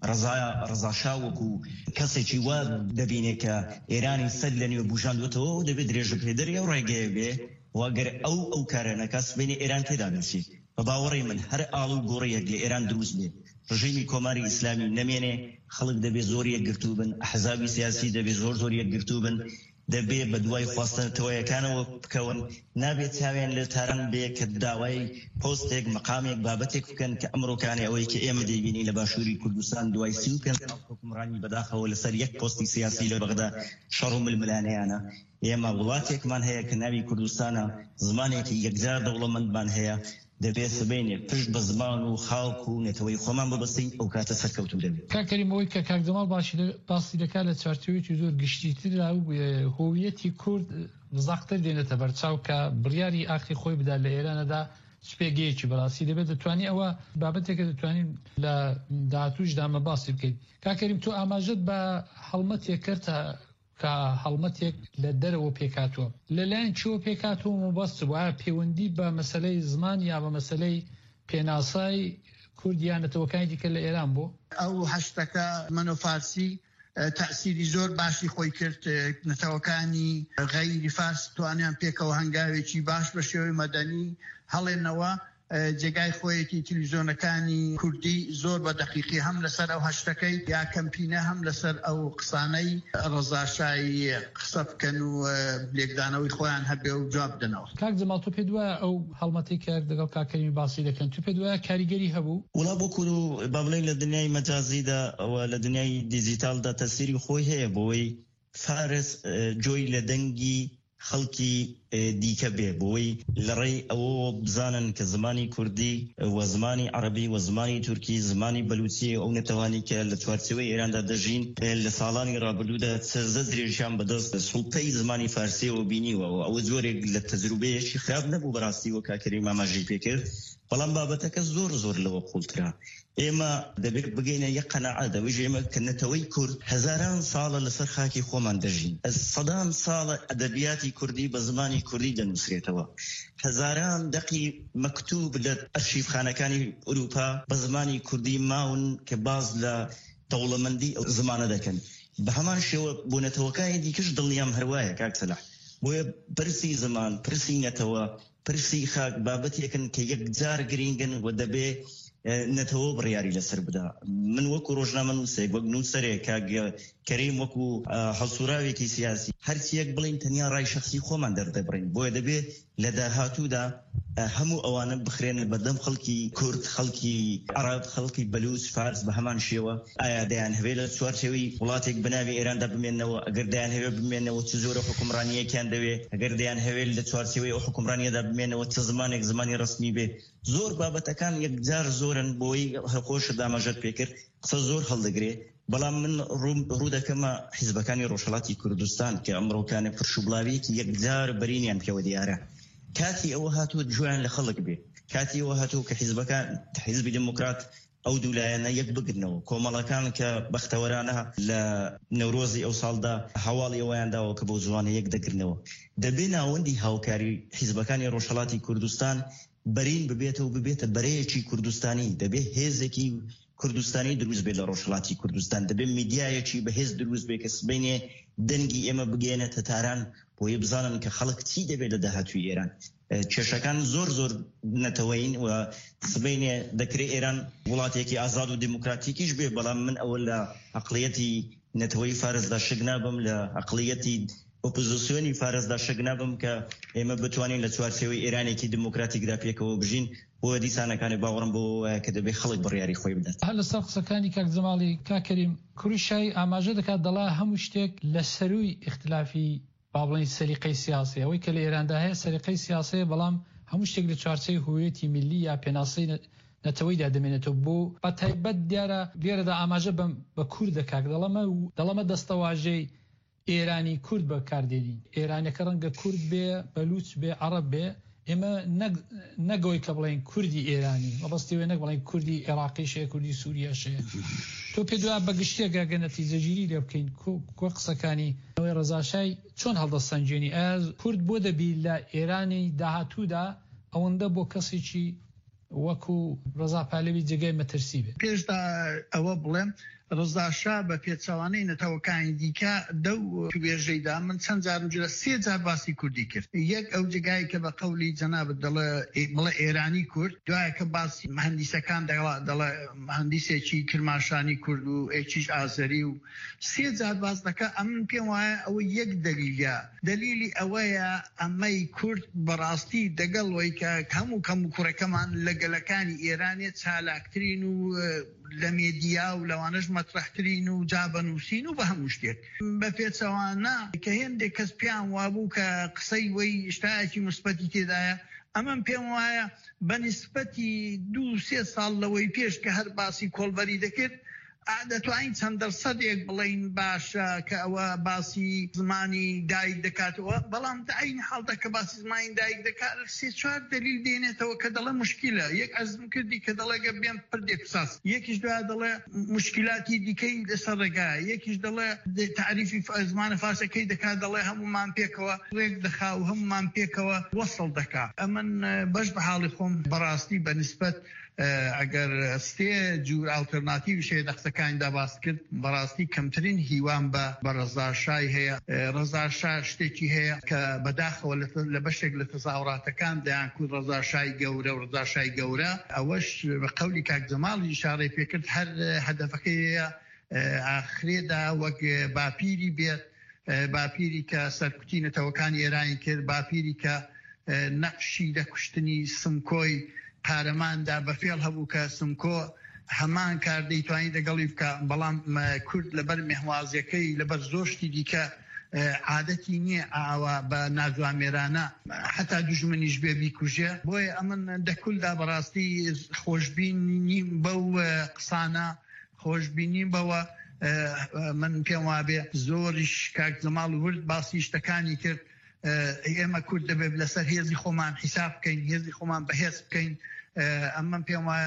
ڕەزاشا وەکو کەسێکی وا دەبینێت کە ئێرانی سەد لە نوێ بوژاندوێتەوە و دەبێت درێژە پێدەری ئەو ڕێگەیە بێ واگەر ئەو کارانەکە سبەینی ئێران تێدا بنچێت بە باوەڕی من هەر ئاڵ و گۆڕەیەک لە ئێران دروست بێ ڕژیمی کۆماری ئیسلامی نەمێنێ خەڵک دەبێت زۆر یەکگرتوو بن ئەحزابی سیاسی دەبێت زۆر یەکگرتوو بن دەبێت بە دوای خواستنەوەیەکانەوە بکەون نابێت چاوێن لە تاران بێ کە داوای پۆستێک مەقامێک بابەتێک بکەن کە ئەمڕۆکانی ئەوەی کە ئێمە دەیبینی لە باشووری کوردستان دوای 35 حکومڕانی بەداخەوە لەسەر یەک پۆستی سیاسی لە بەغدا شەڕ و ململانەیانە ئێمە وڵاتێکمان هەیە کە ناوی کوردستانە زمانێکی یەکجار دەوڵەمەندمان هەیە دەبێت سبەینێ پشت بە زمان و خاڵک و نێتەوەی خۆمان ببەستین ئەو کاتە سەرکەوتوو دەبێت کاکەریمەوەی کە کاکدەماڵ باسی دەکات لە چارچێوەیەکی زۆر گشتیترا و هۆویەتی کورد زەختە دێنێتە بەرچاو کە بڕیاری ئاخری خۆی بدات لە ئێرانەدا سپێگەیەکی بەڕاستی دەبێت دەتوانانی ئەوە بابەتێکە دەتوانین لە داهاتووشدا مە باسی بکەیت کاکەریم تۆ ئاماژەت بە هەڵمەتێک کردە کە هەڵمەتێک لە دەرەوە پێکاتوە لەلایەن چیوە پێکاتەوە مەبەست وایە پەیوەندی بە مەسەلەی زمان یا بە مەسەلەی پێناسای کوردیانەتەوەکانی دیکە لە ئێران بۆ ئەو هەشتەکە منۆفارسی تەسیری زۆر باشی خۆی کرد نەتەوەکانی غەیری فارس توانیان پێکەوە هەنگاوێکی باش بە شێوەی مەدەنی هەڵێنەوە جێگای خۆیەتی تەلەڤیزیۆنەکانی کوردی زۆر بە دەقیقی هەم لەسەر ئەو هەشتەکەی یا کەمپینە هەم لەسەر ئەو قسانەی ڕەزاشایی قسە بکەن و لێکدانەوەی خۆیان هەبێ و جواب بدەنەوە. کاک جەماڵ تۆ پێت وایە ئەو هەڵمەتەی کە لەگەڵ کاکەریمی باسی دەکەن تو پێت وایە کاریگەری هەبوو؟ وڵا بۆ کورد و با بڵێن لە دنیای مەجازیدا ئەوە لە دنیای دیجیتالدا تەسیری خۆی هەیە بۆی فارس جۆی لە دەنگی خەڵکی دیکە بێ بۆی لەڕێی ئەوە بزانن کە زمانی کوردی و زمانی عەرەبی و زمانی تورکی زمانی بەلوچی ئەو نەتەوانی کە لە چوارچێوەی ئێراندا دەژین لە ساڵانی ڕابردوودا چەزە درێژیان بەدەست سوڵتەی زمانی فارسیەوە بینیوە و ئەوە زۆرێک لە تەجروبەیەکی خراپ نەبوو بەڕاستی وە کاکەریم ئاماژەی پێکرد بەڵام بابەتەکە زۆر لەوە قوڵترا ئێمە دەبێت بگەینە یەک قەناعەت ئەوەی ئێمە کە نەتەوەی کورد هەزاران ساڵە لەسەر خاکی خۆمان دەژین سەدان ساڵە ئەدەبیاتی کوردی بە زمانی کوردی دەنووسرێتەوە هەزاران دەقی مەکتوب لە ئەرشیفخانەکانی ئوروپا بە زمانی کوردی ماون کە باز لە دەوڵەمەندی ئەو زمانە دەکەن بە هەمان شێوە بۆ نەتەوەکانی دیکەش دڵنیام هەروایە کاک سەلاح بۆیە پرسی زمان پرسی نەتەوە پرسی خاک بابەتێکن کە یەکجار گرینگن و دەبێ نەتەوە بڕیاری لەسەر بدا من وەکو ڕۆژنامە نووسێک وەک نووسەرێک کەریم وەکو هەڵسوراوێکی سیاسی هەرچیەک بڵین تەنیا ڕای شەخسی خۆمان دەردەبڕین بۆیە دەبێت لە داهاتوودا هەموو ئەوانە بخرێنن بەدەم خەڵکی کورد خەڵکی عەرەب خەڵکی بەلوچ فارس بە هەمان شێوە ئایا دەیان هەوێ لە چوارچێوەی وڵاتێک بناوی ئێراندا بمێنەوە ئەگەر دەیان هەوێ بمێنەوە چ زۆرە حکومڕانیەکیان دەوێ ئەگەر دەیان هەوێ لە چوارچێوەی ئەو حکومڕانیەدا بمێنەوە چ زمانێک زمانی ڕسمی بێ زۆر بابەتەکان یەکجار زۆرن بۆی هەخۆش دامەژەت پێکرد قسە زۆر هەڵدەگرێ بەڵام من ڕوو دەکەمە حیزبەکانی ڕۆژهەڵاتی کوردستان کە ئەمڕۆکانە پرشوبڵاویەکی یەکجار بەرینیان پێوە دیارە کاتی ئەوە هاتووە جویان لە خەڵک بێ کاتی ئەوە هاتووە کە حیزبی دموکرات ئەو دوولایەنە یەک بگرنەوە کۆمەڵەکان کە بەختەوەرانە لە نەورۆزی ئەو ساڵدا هەواڵی ئەوەیانداوە کە بۆ جوانە یەک دەگرنەوە دەبێ ناوەندی هاوکاری حیزبەکانی ڕۆژهەڵاتی کوردستان بەرین ببێتەوە ببێتە بەرەیەکی کوردستانی دەبێ هێزێکی کوردستانی دروست بێت لە ڕۆژهەڵاتی کوردستان دەبێت میدیایەکی بەهێز دروست بێت کە سبەینێ دەنگی ئێمە بگێنێتە تاران بۆیە بزانن کە خەڵک چی دەبێت لە داهاتووی ئێران کێشەکان زۆر نەتەوەین و سبەینێ دەکرێت ئێران وڵاتێکی ئازاد و دیموکراتیکیش بێ بەڵام من ئەوە لە عەقڵیەتی نەتەوەی فارسدا شک نابم لە عەقڵیەتی ئۆپۆزیسیۆنی فارسدا شک نابم کە ئێمە بتوانین لە چوارچێوەی ئێرانێکی دیموکراتیکدا پێکەوە بژین بۆ دیسانەکانی باوەڕم بۆ کە دەبێت خەڵک بڕیاری خۆی بدات. هەر لەسەر قسەکانی کاک جەماڵی کاکەریم کوڕیشای ئاماژە دەکات دەڵا هەموو شتێک لە سەرووی اختلافی با بڵین سەریقەی سیاسی ئەوەی کە لە ئێراندا هەیە سەریقەی سیاسەیە بەڵام هەموو شتێک لە چوارچەی هویەتی میلی یا پێناسەی نەتەوەیدا دەمێنێتەوە بۆ بە تایبەت دیارە لێرەدا ئاماژە بە کوردە کاک دەڵەمە دەستەواژەی ئێرانی کورد بەکاردێنین ئێرانەکە ڕەنگە کورد بێ بەلوچ بێ عەرەب بێ ئێمە نەگەوەی کە بڵێن کوردی ئێرانی مەبەستیوێ نەک بڵێن کوردی عێراقیشەیە کوردی سووریاشەیە تۆ پێ دوای بەگشتێکگە نەتیجەگیری لێ بکەین کۆ قسەکانی ئەوەی ڕەزاشای چۆن هەڵدەستەنجێنی ئایا کورد بۆ دەبی لە ئێرانی داهاتوودا ئەوەندە بۆ کەسێکی وەکو ڕەزا پالەوی جێگای مەترسی بێت پێشدا ئەوە بڵێم ڕزاشا بە پێچەوانەی نەتەوەکانی دیکە دەو توێژەیدا من چەند جارم جرە 3 جار باسی کوردی کرد یەک ئەو جگای کە بە قەولی جەنابەت دەڵێ ئێرانی کورد دوایە کە باسی مەهەندیسەکان دەڵێ مەهەندیسێکی کرماشانی کورد و ئێکیش ئازەری و 3 جار باس دەکە ئەمن پێم وایە ئەوە یەک دلیلی ئەوەیە ئەمەی کورد بەڕاستی دەگەڵەوەی کە هەموو کوڕەکەمان لە گەلەکانی ئێرانێ چالاکترین و لە مێدیا و لەوانەش مەترەحترین و جابەنووسین و بە هەموو شتێک بە پێچەوانە کە هێندێک کەس پیان وابوو کە قسەی وەی شتایەکی مثبەتی تێدایە ئەمەم پێم وایە بە نیسبەتی 2-3 ساڵ لەوەی پێش کە هەر باسی کۆڵبەری دەکرد دەتوانین چەند دەرسەدێک بڵین باشە کە ئەوە باسی زمانی دایک دەکاتەوە بەڵام داین حاڵدا کە باسی زمانی دایک دەکات 3-4 دلیل دێنێتەوە کە دەڵێ مشکلە یەک ئەزم کردی کە دەڵێگە بێن پردێک قساس یەکیش دوای دەڵێ مشکلاتی دیکەی لەسەر ڕێگایە یەکیش دەڵێ تعریفی زمانە فارسەکەی دەکات دەڵێ هەمومان پێکەوە ڕێک دەخا و هەمومان پێکەوە وەسڵ دەکات ئەمن بەش بە حاڵی خۆم بەڕاستی بە نسبەت ئەگەر سێ جور ئالتەرناتیو شێ دەقسەکانیدا باس کرد بەڕاستی کەمترین هیوان بە ڕەزاشای هەیە ڕەزاشا شتێکی هەیە کە بەداخەوە لە بەشێک لە تەزاوڕاتەکان دەیان کو ڕەزاشای گەورە و ڕەزاشای گەورە ئەوەش بە قەولی کاک جەماڵی ئیشارەی پێکرد هەر هەدەفەکەیە ئاخرێدا وەک باپیری بێت باپیری کە سەرکوتی نەتەوەکانی ئێرانی کرد باپیری کە نەقشی لە کوشتنی سمکۆی پارەماندا بەفێڵ هەبوو کە سمکۆ هەمان کار دەیتوانی دەگەڵی بکە بەڵام کورد لەبەر مێهوازیەکەی لەبەر زۆشتی دیکە عادەتی نییە ئاوا بە ناجوامێرانە حتا دوژمنیش بێ بیکوژێ بۆیە ئەمن دەکولدا بەڕاستی خۆشببینیم بەو قسانە خۆشببینیم بەوە من پێم وابێ زۆریش کاک جەماڵ ورد باسی شتەکانی کرد ئێمە کورد دەبێت لەسەر هێزی خۆمان حیساب بکەین هێزی خۆمان بەهێز بکەین ئەمە پێم وایە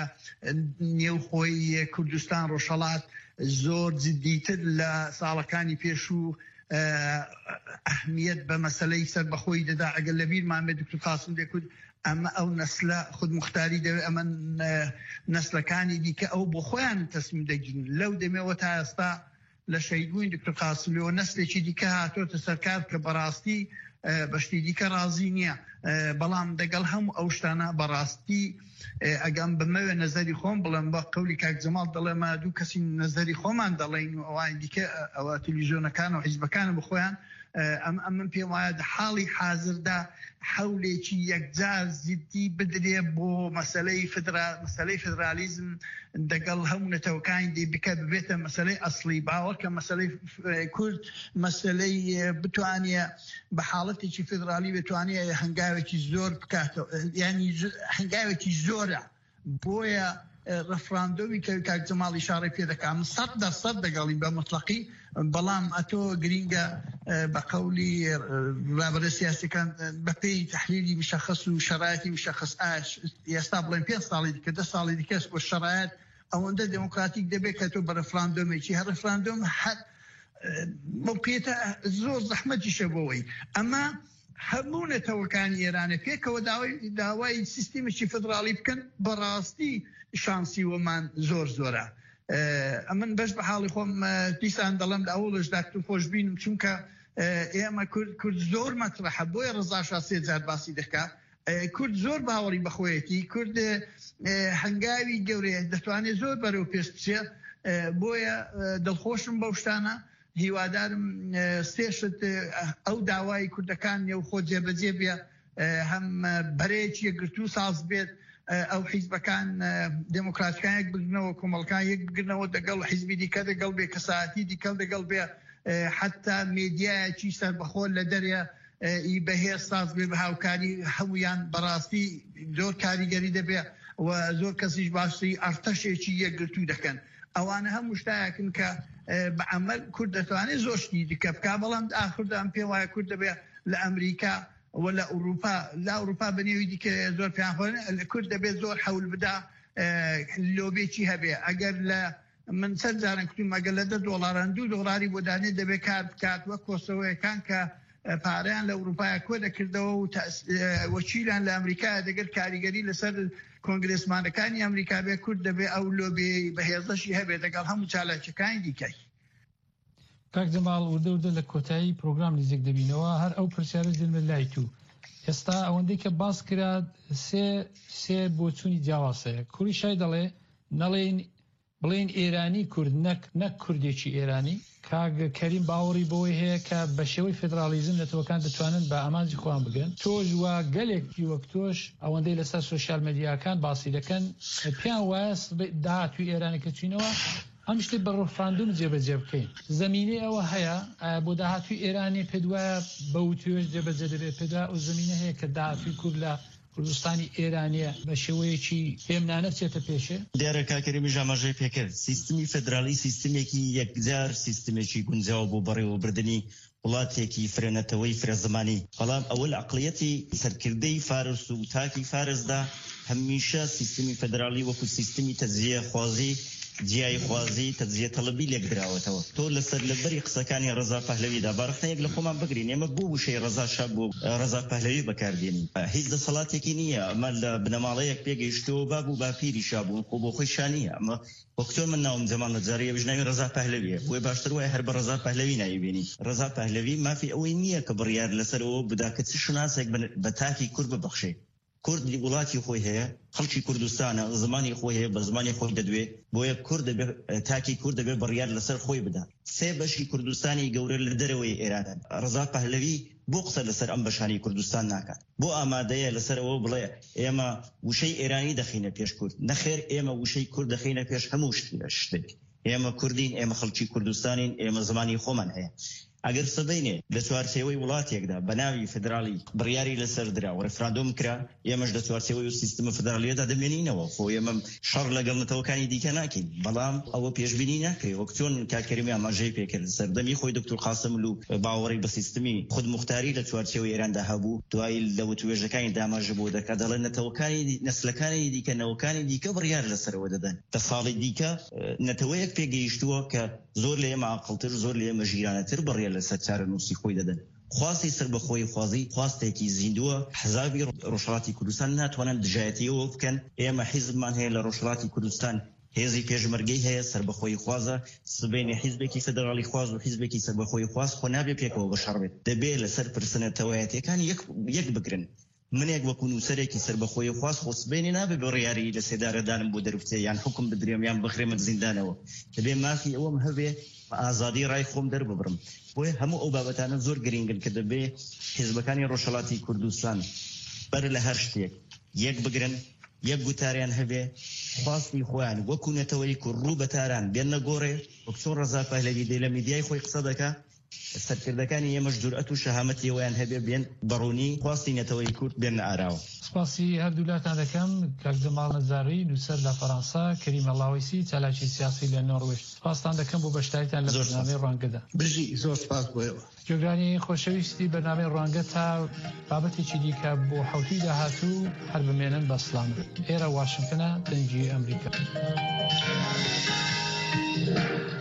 نێوخۆی کوردستان ڕۆژهەڵات زۆر جددیتر لە ساڵەکانی پێشوو ئەهمیەت بە مەسەلەی سەربەخۆی دەدا ئەگەر لە بیرمان بێ دکتۆر قاسم دەکوت ئەمە ئەو نەسلە خودمختاری دەوێت ئەمە نەسلەکانی دیکە ئەو بۆ خۆیان تەسمیم دەگرن لەو دەمێەوە تا ئێستا لە شەیدبووین دکتۆر قاسمیەوە نەسلێکی دیکە هاتۆتە سەرکار کە بەڕاستی بەشتی دیکە ڕازی نییە بەڵام دەگەڵ هەموو ئەو شتانە بەڕاستی ئەگەم بمەوێ نەزەری خۆم بڵێم بە قەولی کاک جەماڵ دەڵێمە دوو کەسی نەزەری خۆمان دەڵێن و ئەوان دیکە ئەوە تەلەڤیزیۆنەکان و حیزبەکانە بخۆیان ئەمن پێم وایە حاڵی حازردا حولێکی یەکجار زیدی بدرێ بۆ مەسەلەی فدرالیزم دەگەڵ هەموو نەتەوەکانی دی بکە ببێتە مەسەلەی ئەسڵی باوە کە مەسەلەی کورد مەسەلەی بتوانێ بە حاڵەتێکی فدرالی بتوانێ هەنگاوێکی زۆر بکاتەوە یعنی هەنگاوێکی زۆرە بۆیە ڕفراندۆمی کە کاک جەماڵ ئیشارەی پێ دەکەم 100% دەگەڵین بە مطلقی بەڵام ئەتۆ گرینگە بە قەولی رابرە سیاسەکان بەپێی تحلیلی مشخص و شرایطی مشخص ئێستا بڵێن 5 ساڵی دیکە 10 ساڵی دیکەس بۆ شرایط ئەوەندە دموکراتیک دەبێت کە تۆ بە ڕفراندۆمێکی هەر ڕفراندۆم موقعیتە زۆر زەحمەتیشە بۆەوەی ئەمە هەموو نەتەوەکانی ئێرانە پێکەوە داوای سیستیمێکی فدرالی بکەن بەڕاستی شانسی وەمان زۆر زۆرە. ئەمن بەش بە حاڵی خۆم دیسان دەڵم لە ئەوڵش داکتور خۆشببینم چونکە ئێمە کورد زۆر مەترەحە بۆیە ڕزاشا 3 جار باسی دەکات. کورد زۆر باوەڕی بەخۆیەتی کورد هەنگاوی گەورەیە دەتوانێت زۆر بەرەو پێش بچێ بۆیە دڵخۆشم بەو شتانە هیوادارم سێشت ئەو داوای کوردەکان نێو خۆ جێبەجێ بێ هەم بەرەیەکی یەکگرتوو ساز بێت ئەو حیزبەکان دموکراتەکان یەک بگرنەوە کۆمەڵەکان یەک بگرنەوە دەگەڵ حیزبی دیکە دەگەڵ بێ کەساەتی دیکە دەگەڵ بێ حتا میدیایەکی سەربەخۆ لە دەرێ بەهێز ساز بێ بە هاوکاری هەمویان بەڕاستی زۆر کاریگەری دەبێ و زۆر کەسیش باشی ئەرتەشێکی یەکگرتوو دەکەن. ئەوانە هەموو شتایەکن کە بە عەمەل کورد دەتوانێت زۆر شتی دیکە بکە بەڵام ئاخردان پێ وایە کورد دەبێ لە ئەمریکا و لە ئەوروپا بەنێوی دیکە زۆر پیانخۆن لە کورد دەبێت زۆر حەول بدا لۆبێکی هەبێ ئەگەر لە من چەند جاران کوتیم ئەگەر لە $10 $2 بۆ دانێت دەبێت کار بکات وە کۆسەوەیەکان کە پارەیان لە ئەوروپای کۆ دەکردەوە و وەچیلان لە ئەمریکا دەگەر کاریگەری لەسەر کۆنگرسمانەکانی ئەمریکا بێ کورد دەبێ ئەو لۆبێ بەهێزەشی هەبێت لەگەڵ هەموو چالاکیەکانی دیکەی. کاک جەماڵ وردە لە کۆتایی پرۆگرام نزیک دەبینەوە هەر ئەو پرسیارە دێنمە لای تو ئێستا ئەوەندەی کە باس کرا سێ بۆ چوونی جیاواسەیە کوری شای دەڵێ نەڵێن بڵێن ئێرانی کورد نەک کوردێکی ئێرانی کاک کەریم باوەڕی بۆی هەیە کە بە شێوەی فدرالیزم نەتەوەکان دەتوانن بە ئامانجی خۆیان بگەن تۆش وە گەلێکی وەک تۆش ئەوەندەی لەسەر سوشیال مەدیاکان باسی دەکەن پیان وایە داهاتوی ئێرانی کە چوینەوە ئەم شتێک بە ڕفراندۆم جێبەجێ بکەین زمینەی ئەوە هەیە بۆ داهاتوی ئێرانی پێدوایە بەوتێش جێبەجێ دەبێت پێدا ئەو زمینە هەیە کە داهاتوی کورد لە کوردستانی ئێرانیە بە شێوەیەکی هێمنانە بچێتە پێشێ دیارە کاکەریمی ژاماژەی پێکرد سیستمی فدرالی سیستمێکی یەکجار سیستمێکی گونجاو بۆ بەڕێوەبردننی وڵاتێکی فرێنەتەوەی فرێزمانی بەڵام ئەوە عقلیەتی سەرکردەی فارس و تاکی فارسدا هەمیشە سیستمی فدرالی وەکو سیستمی تەجزیە خوازی جیای خوازی تەجزیە تەڵەبی لێک دراوەتەوە تۆ لەسەر لەبەری قسەکانی ڕەزا پەهلەویدا بارەخەیەک لە خۆمان بگرین ئێمە بۆ وشەی ڕەزا شاب بۆ ڕەزا پەهلەوی بەکاردێنین هیچ دەسەڵاتێکی نییە ئەمە لە بنەماڵەیەک پێگەیشتەوە بابوو باپیری شابوون خۆ بۆ خۆی شانیە ئەمە وەکتۆر من ناوم جەمال نەجاریە بژناوی ڕەزا پەهلەویە بۆی باشتر وایە هەر بە ڕەزا پەهلەوی نایبێنی ڕەزا پەهلەوی مافی ئەوەی نییە کە بڕیار لەسەرەوە بدا کە چ شناسێک بە تاکی کورد ببەخشێ کورد وڵاتی خۆی هەیە خەڵکی کوردستانە زمانی خۆی هەیە بە زمانی خۆی دەدوێ بۆیە کورد تاکی کورد دەبێت بڕیار لەسەر خۆی بدا سێ بەشی کوردستانی گەورە لە دەرەوەی ئێرانن ڕەزا پەهلەوی بۆ قسە لەسەر ئەم بەشانی کوردستان ناکات بۆ ئامادەیە لەسەرەوە بڵێ ئێمە وشەی ئێرانی دەخینە پێش کورد نەخێر ئێمە وشەی کورد دەخینە پێش هەموو شتێک ئێمە کوردین ئێمە خەڵکی کوردستانین ئێمە زمانی خۆمان هەیە ئەگەر سبەینێ لە چوارچێوەی وڵاتێکدا بە ناوی فدرالی بڕیاری لەسەر درا و ڕفراندۆم کرا ئێمەش لە چوارچێوەی و سیستەمە فدرالیەدا دەمێنینەوە خۆ ئێمە شەڕ لەگەڵ نەتەوەکانی دیکە ناکەین بەڵام ئەوە پێشبینی ناکەی وەک چۆن کاکەریمی ئاماژەی پێکرد سەردەمی خۆی دکتۆر قاسم و باوەڕی بە سیستمی خودموختاری لە چوارچێوەی ئێراندا هەبوو دوای لە وتوێژەکانی داماژە بۆ دەکات دەڵێن نەتەوەکانی نەسلەکانی دیکە نەوەکانی دیکە بڕیار لەسەرەوە دەدەن تا ساڵی دیکە نەتەوەیەک پێگەیشتووە کە زۆر لە ئێمە عاقڵتر زۆر لە ئێمە ژیرانەتر بڕیار لەسەر نووسی خۆی دەدەن خواستی سربەخۆی خوازی خواستێکی زیندووە حزابی ڕۆژهەڵاتی کوردستان ناتوانن دژایەتیەوە بکەن ئێمە حیزبمان هەیە لە ڕۆژهەڵاتی کوردستان هێزی پێشمەرگەی هەیە سربەخۆی خوازە سبەینێ حیزبێکی فدرالی خواز و حیزبێکی سربەخۆی خواز خۆ نابێ پێکەوە بەشەڕێت دەبێت لەسەر پرسنەتەوەیەتەکان یەک بگرن منێک وەکو نووسەرێکی سربەخۆی خواز خۆ سبەینێ نابێ بۆ ڕیاری لە سێدارەدانم بۆ دەرفتێ یان حکم بدرێم یان بخرێمە زیندانەوە دەبێ مافی ئەوەم هەبێ ئازادی ڕای خۆم دەرببڕم بۆیە هەموو ئەو بابەتانە زۆر گرنگن کە دەبێ حیزبەکانی ڕۆژهەڵاتی کوردستان بەر لە هەر شتێک یەک بگرن یەک گوتاریان هەبێ خواستی خۆیان وەکو نەتەوەی کوڕ ڕوو بەتاران بێن نەگۆڕێ وەک چۆن ڕەزا پەهلەوی دەی لە میدیای خۆی قسە دەکا سەرکردەکانی ئێمەش جورئەت و شەهامەتی ئەویان هەبێ بێن بەڕوونی خواستی نەتەوەی کورد بێن ئاراوە. سپاسی هەردوولاتان دەکەم کاک جەماڵ نەزاری نووسەر لە فەڕەنسا، کەریمە لاویسی چالاکی سیاسی لە نۆروێژ. سپاسان دەکەم بۆ بەشداریتان لە بەرنامەی ڕوانگەدا. بژی زۆر سپاس بۆیەوە. جۆگرانی خۆشەویستی بەرنامەی ڕوانگە تا بابەتێکی دیکە بۆ حەوتی داهاتوو هەر بمێنن بە سڵامە. ئێرە واشنگتنە دەنگی ئەمریکا.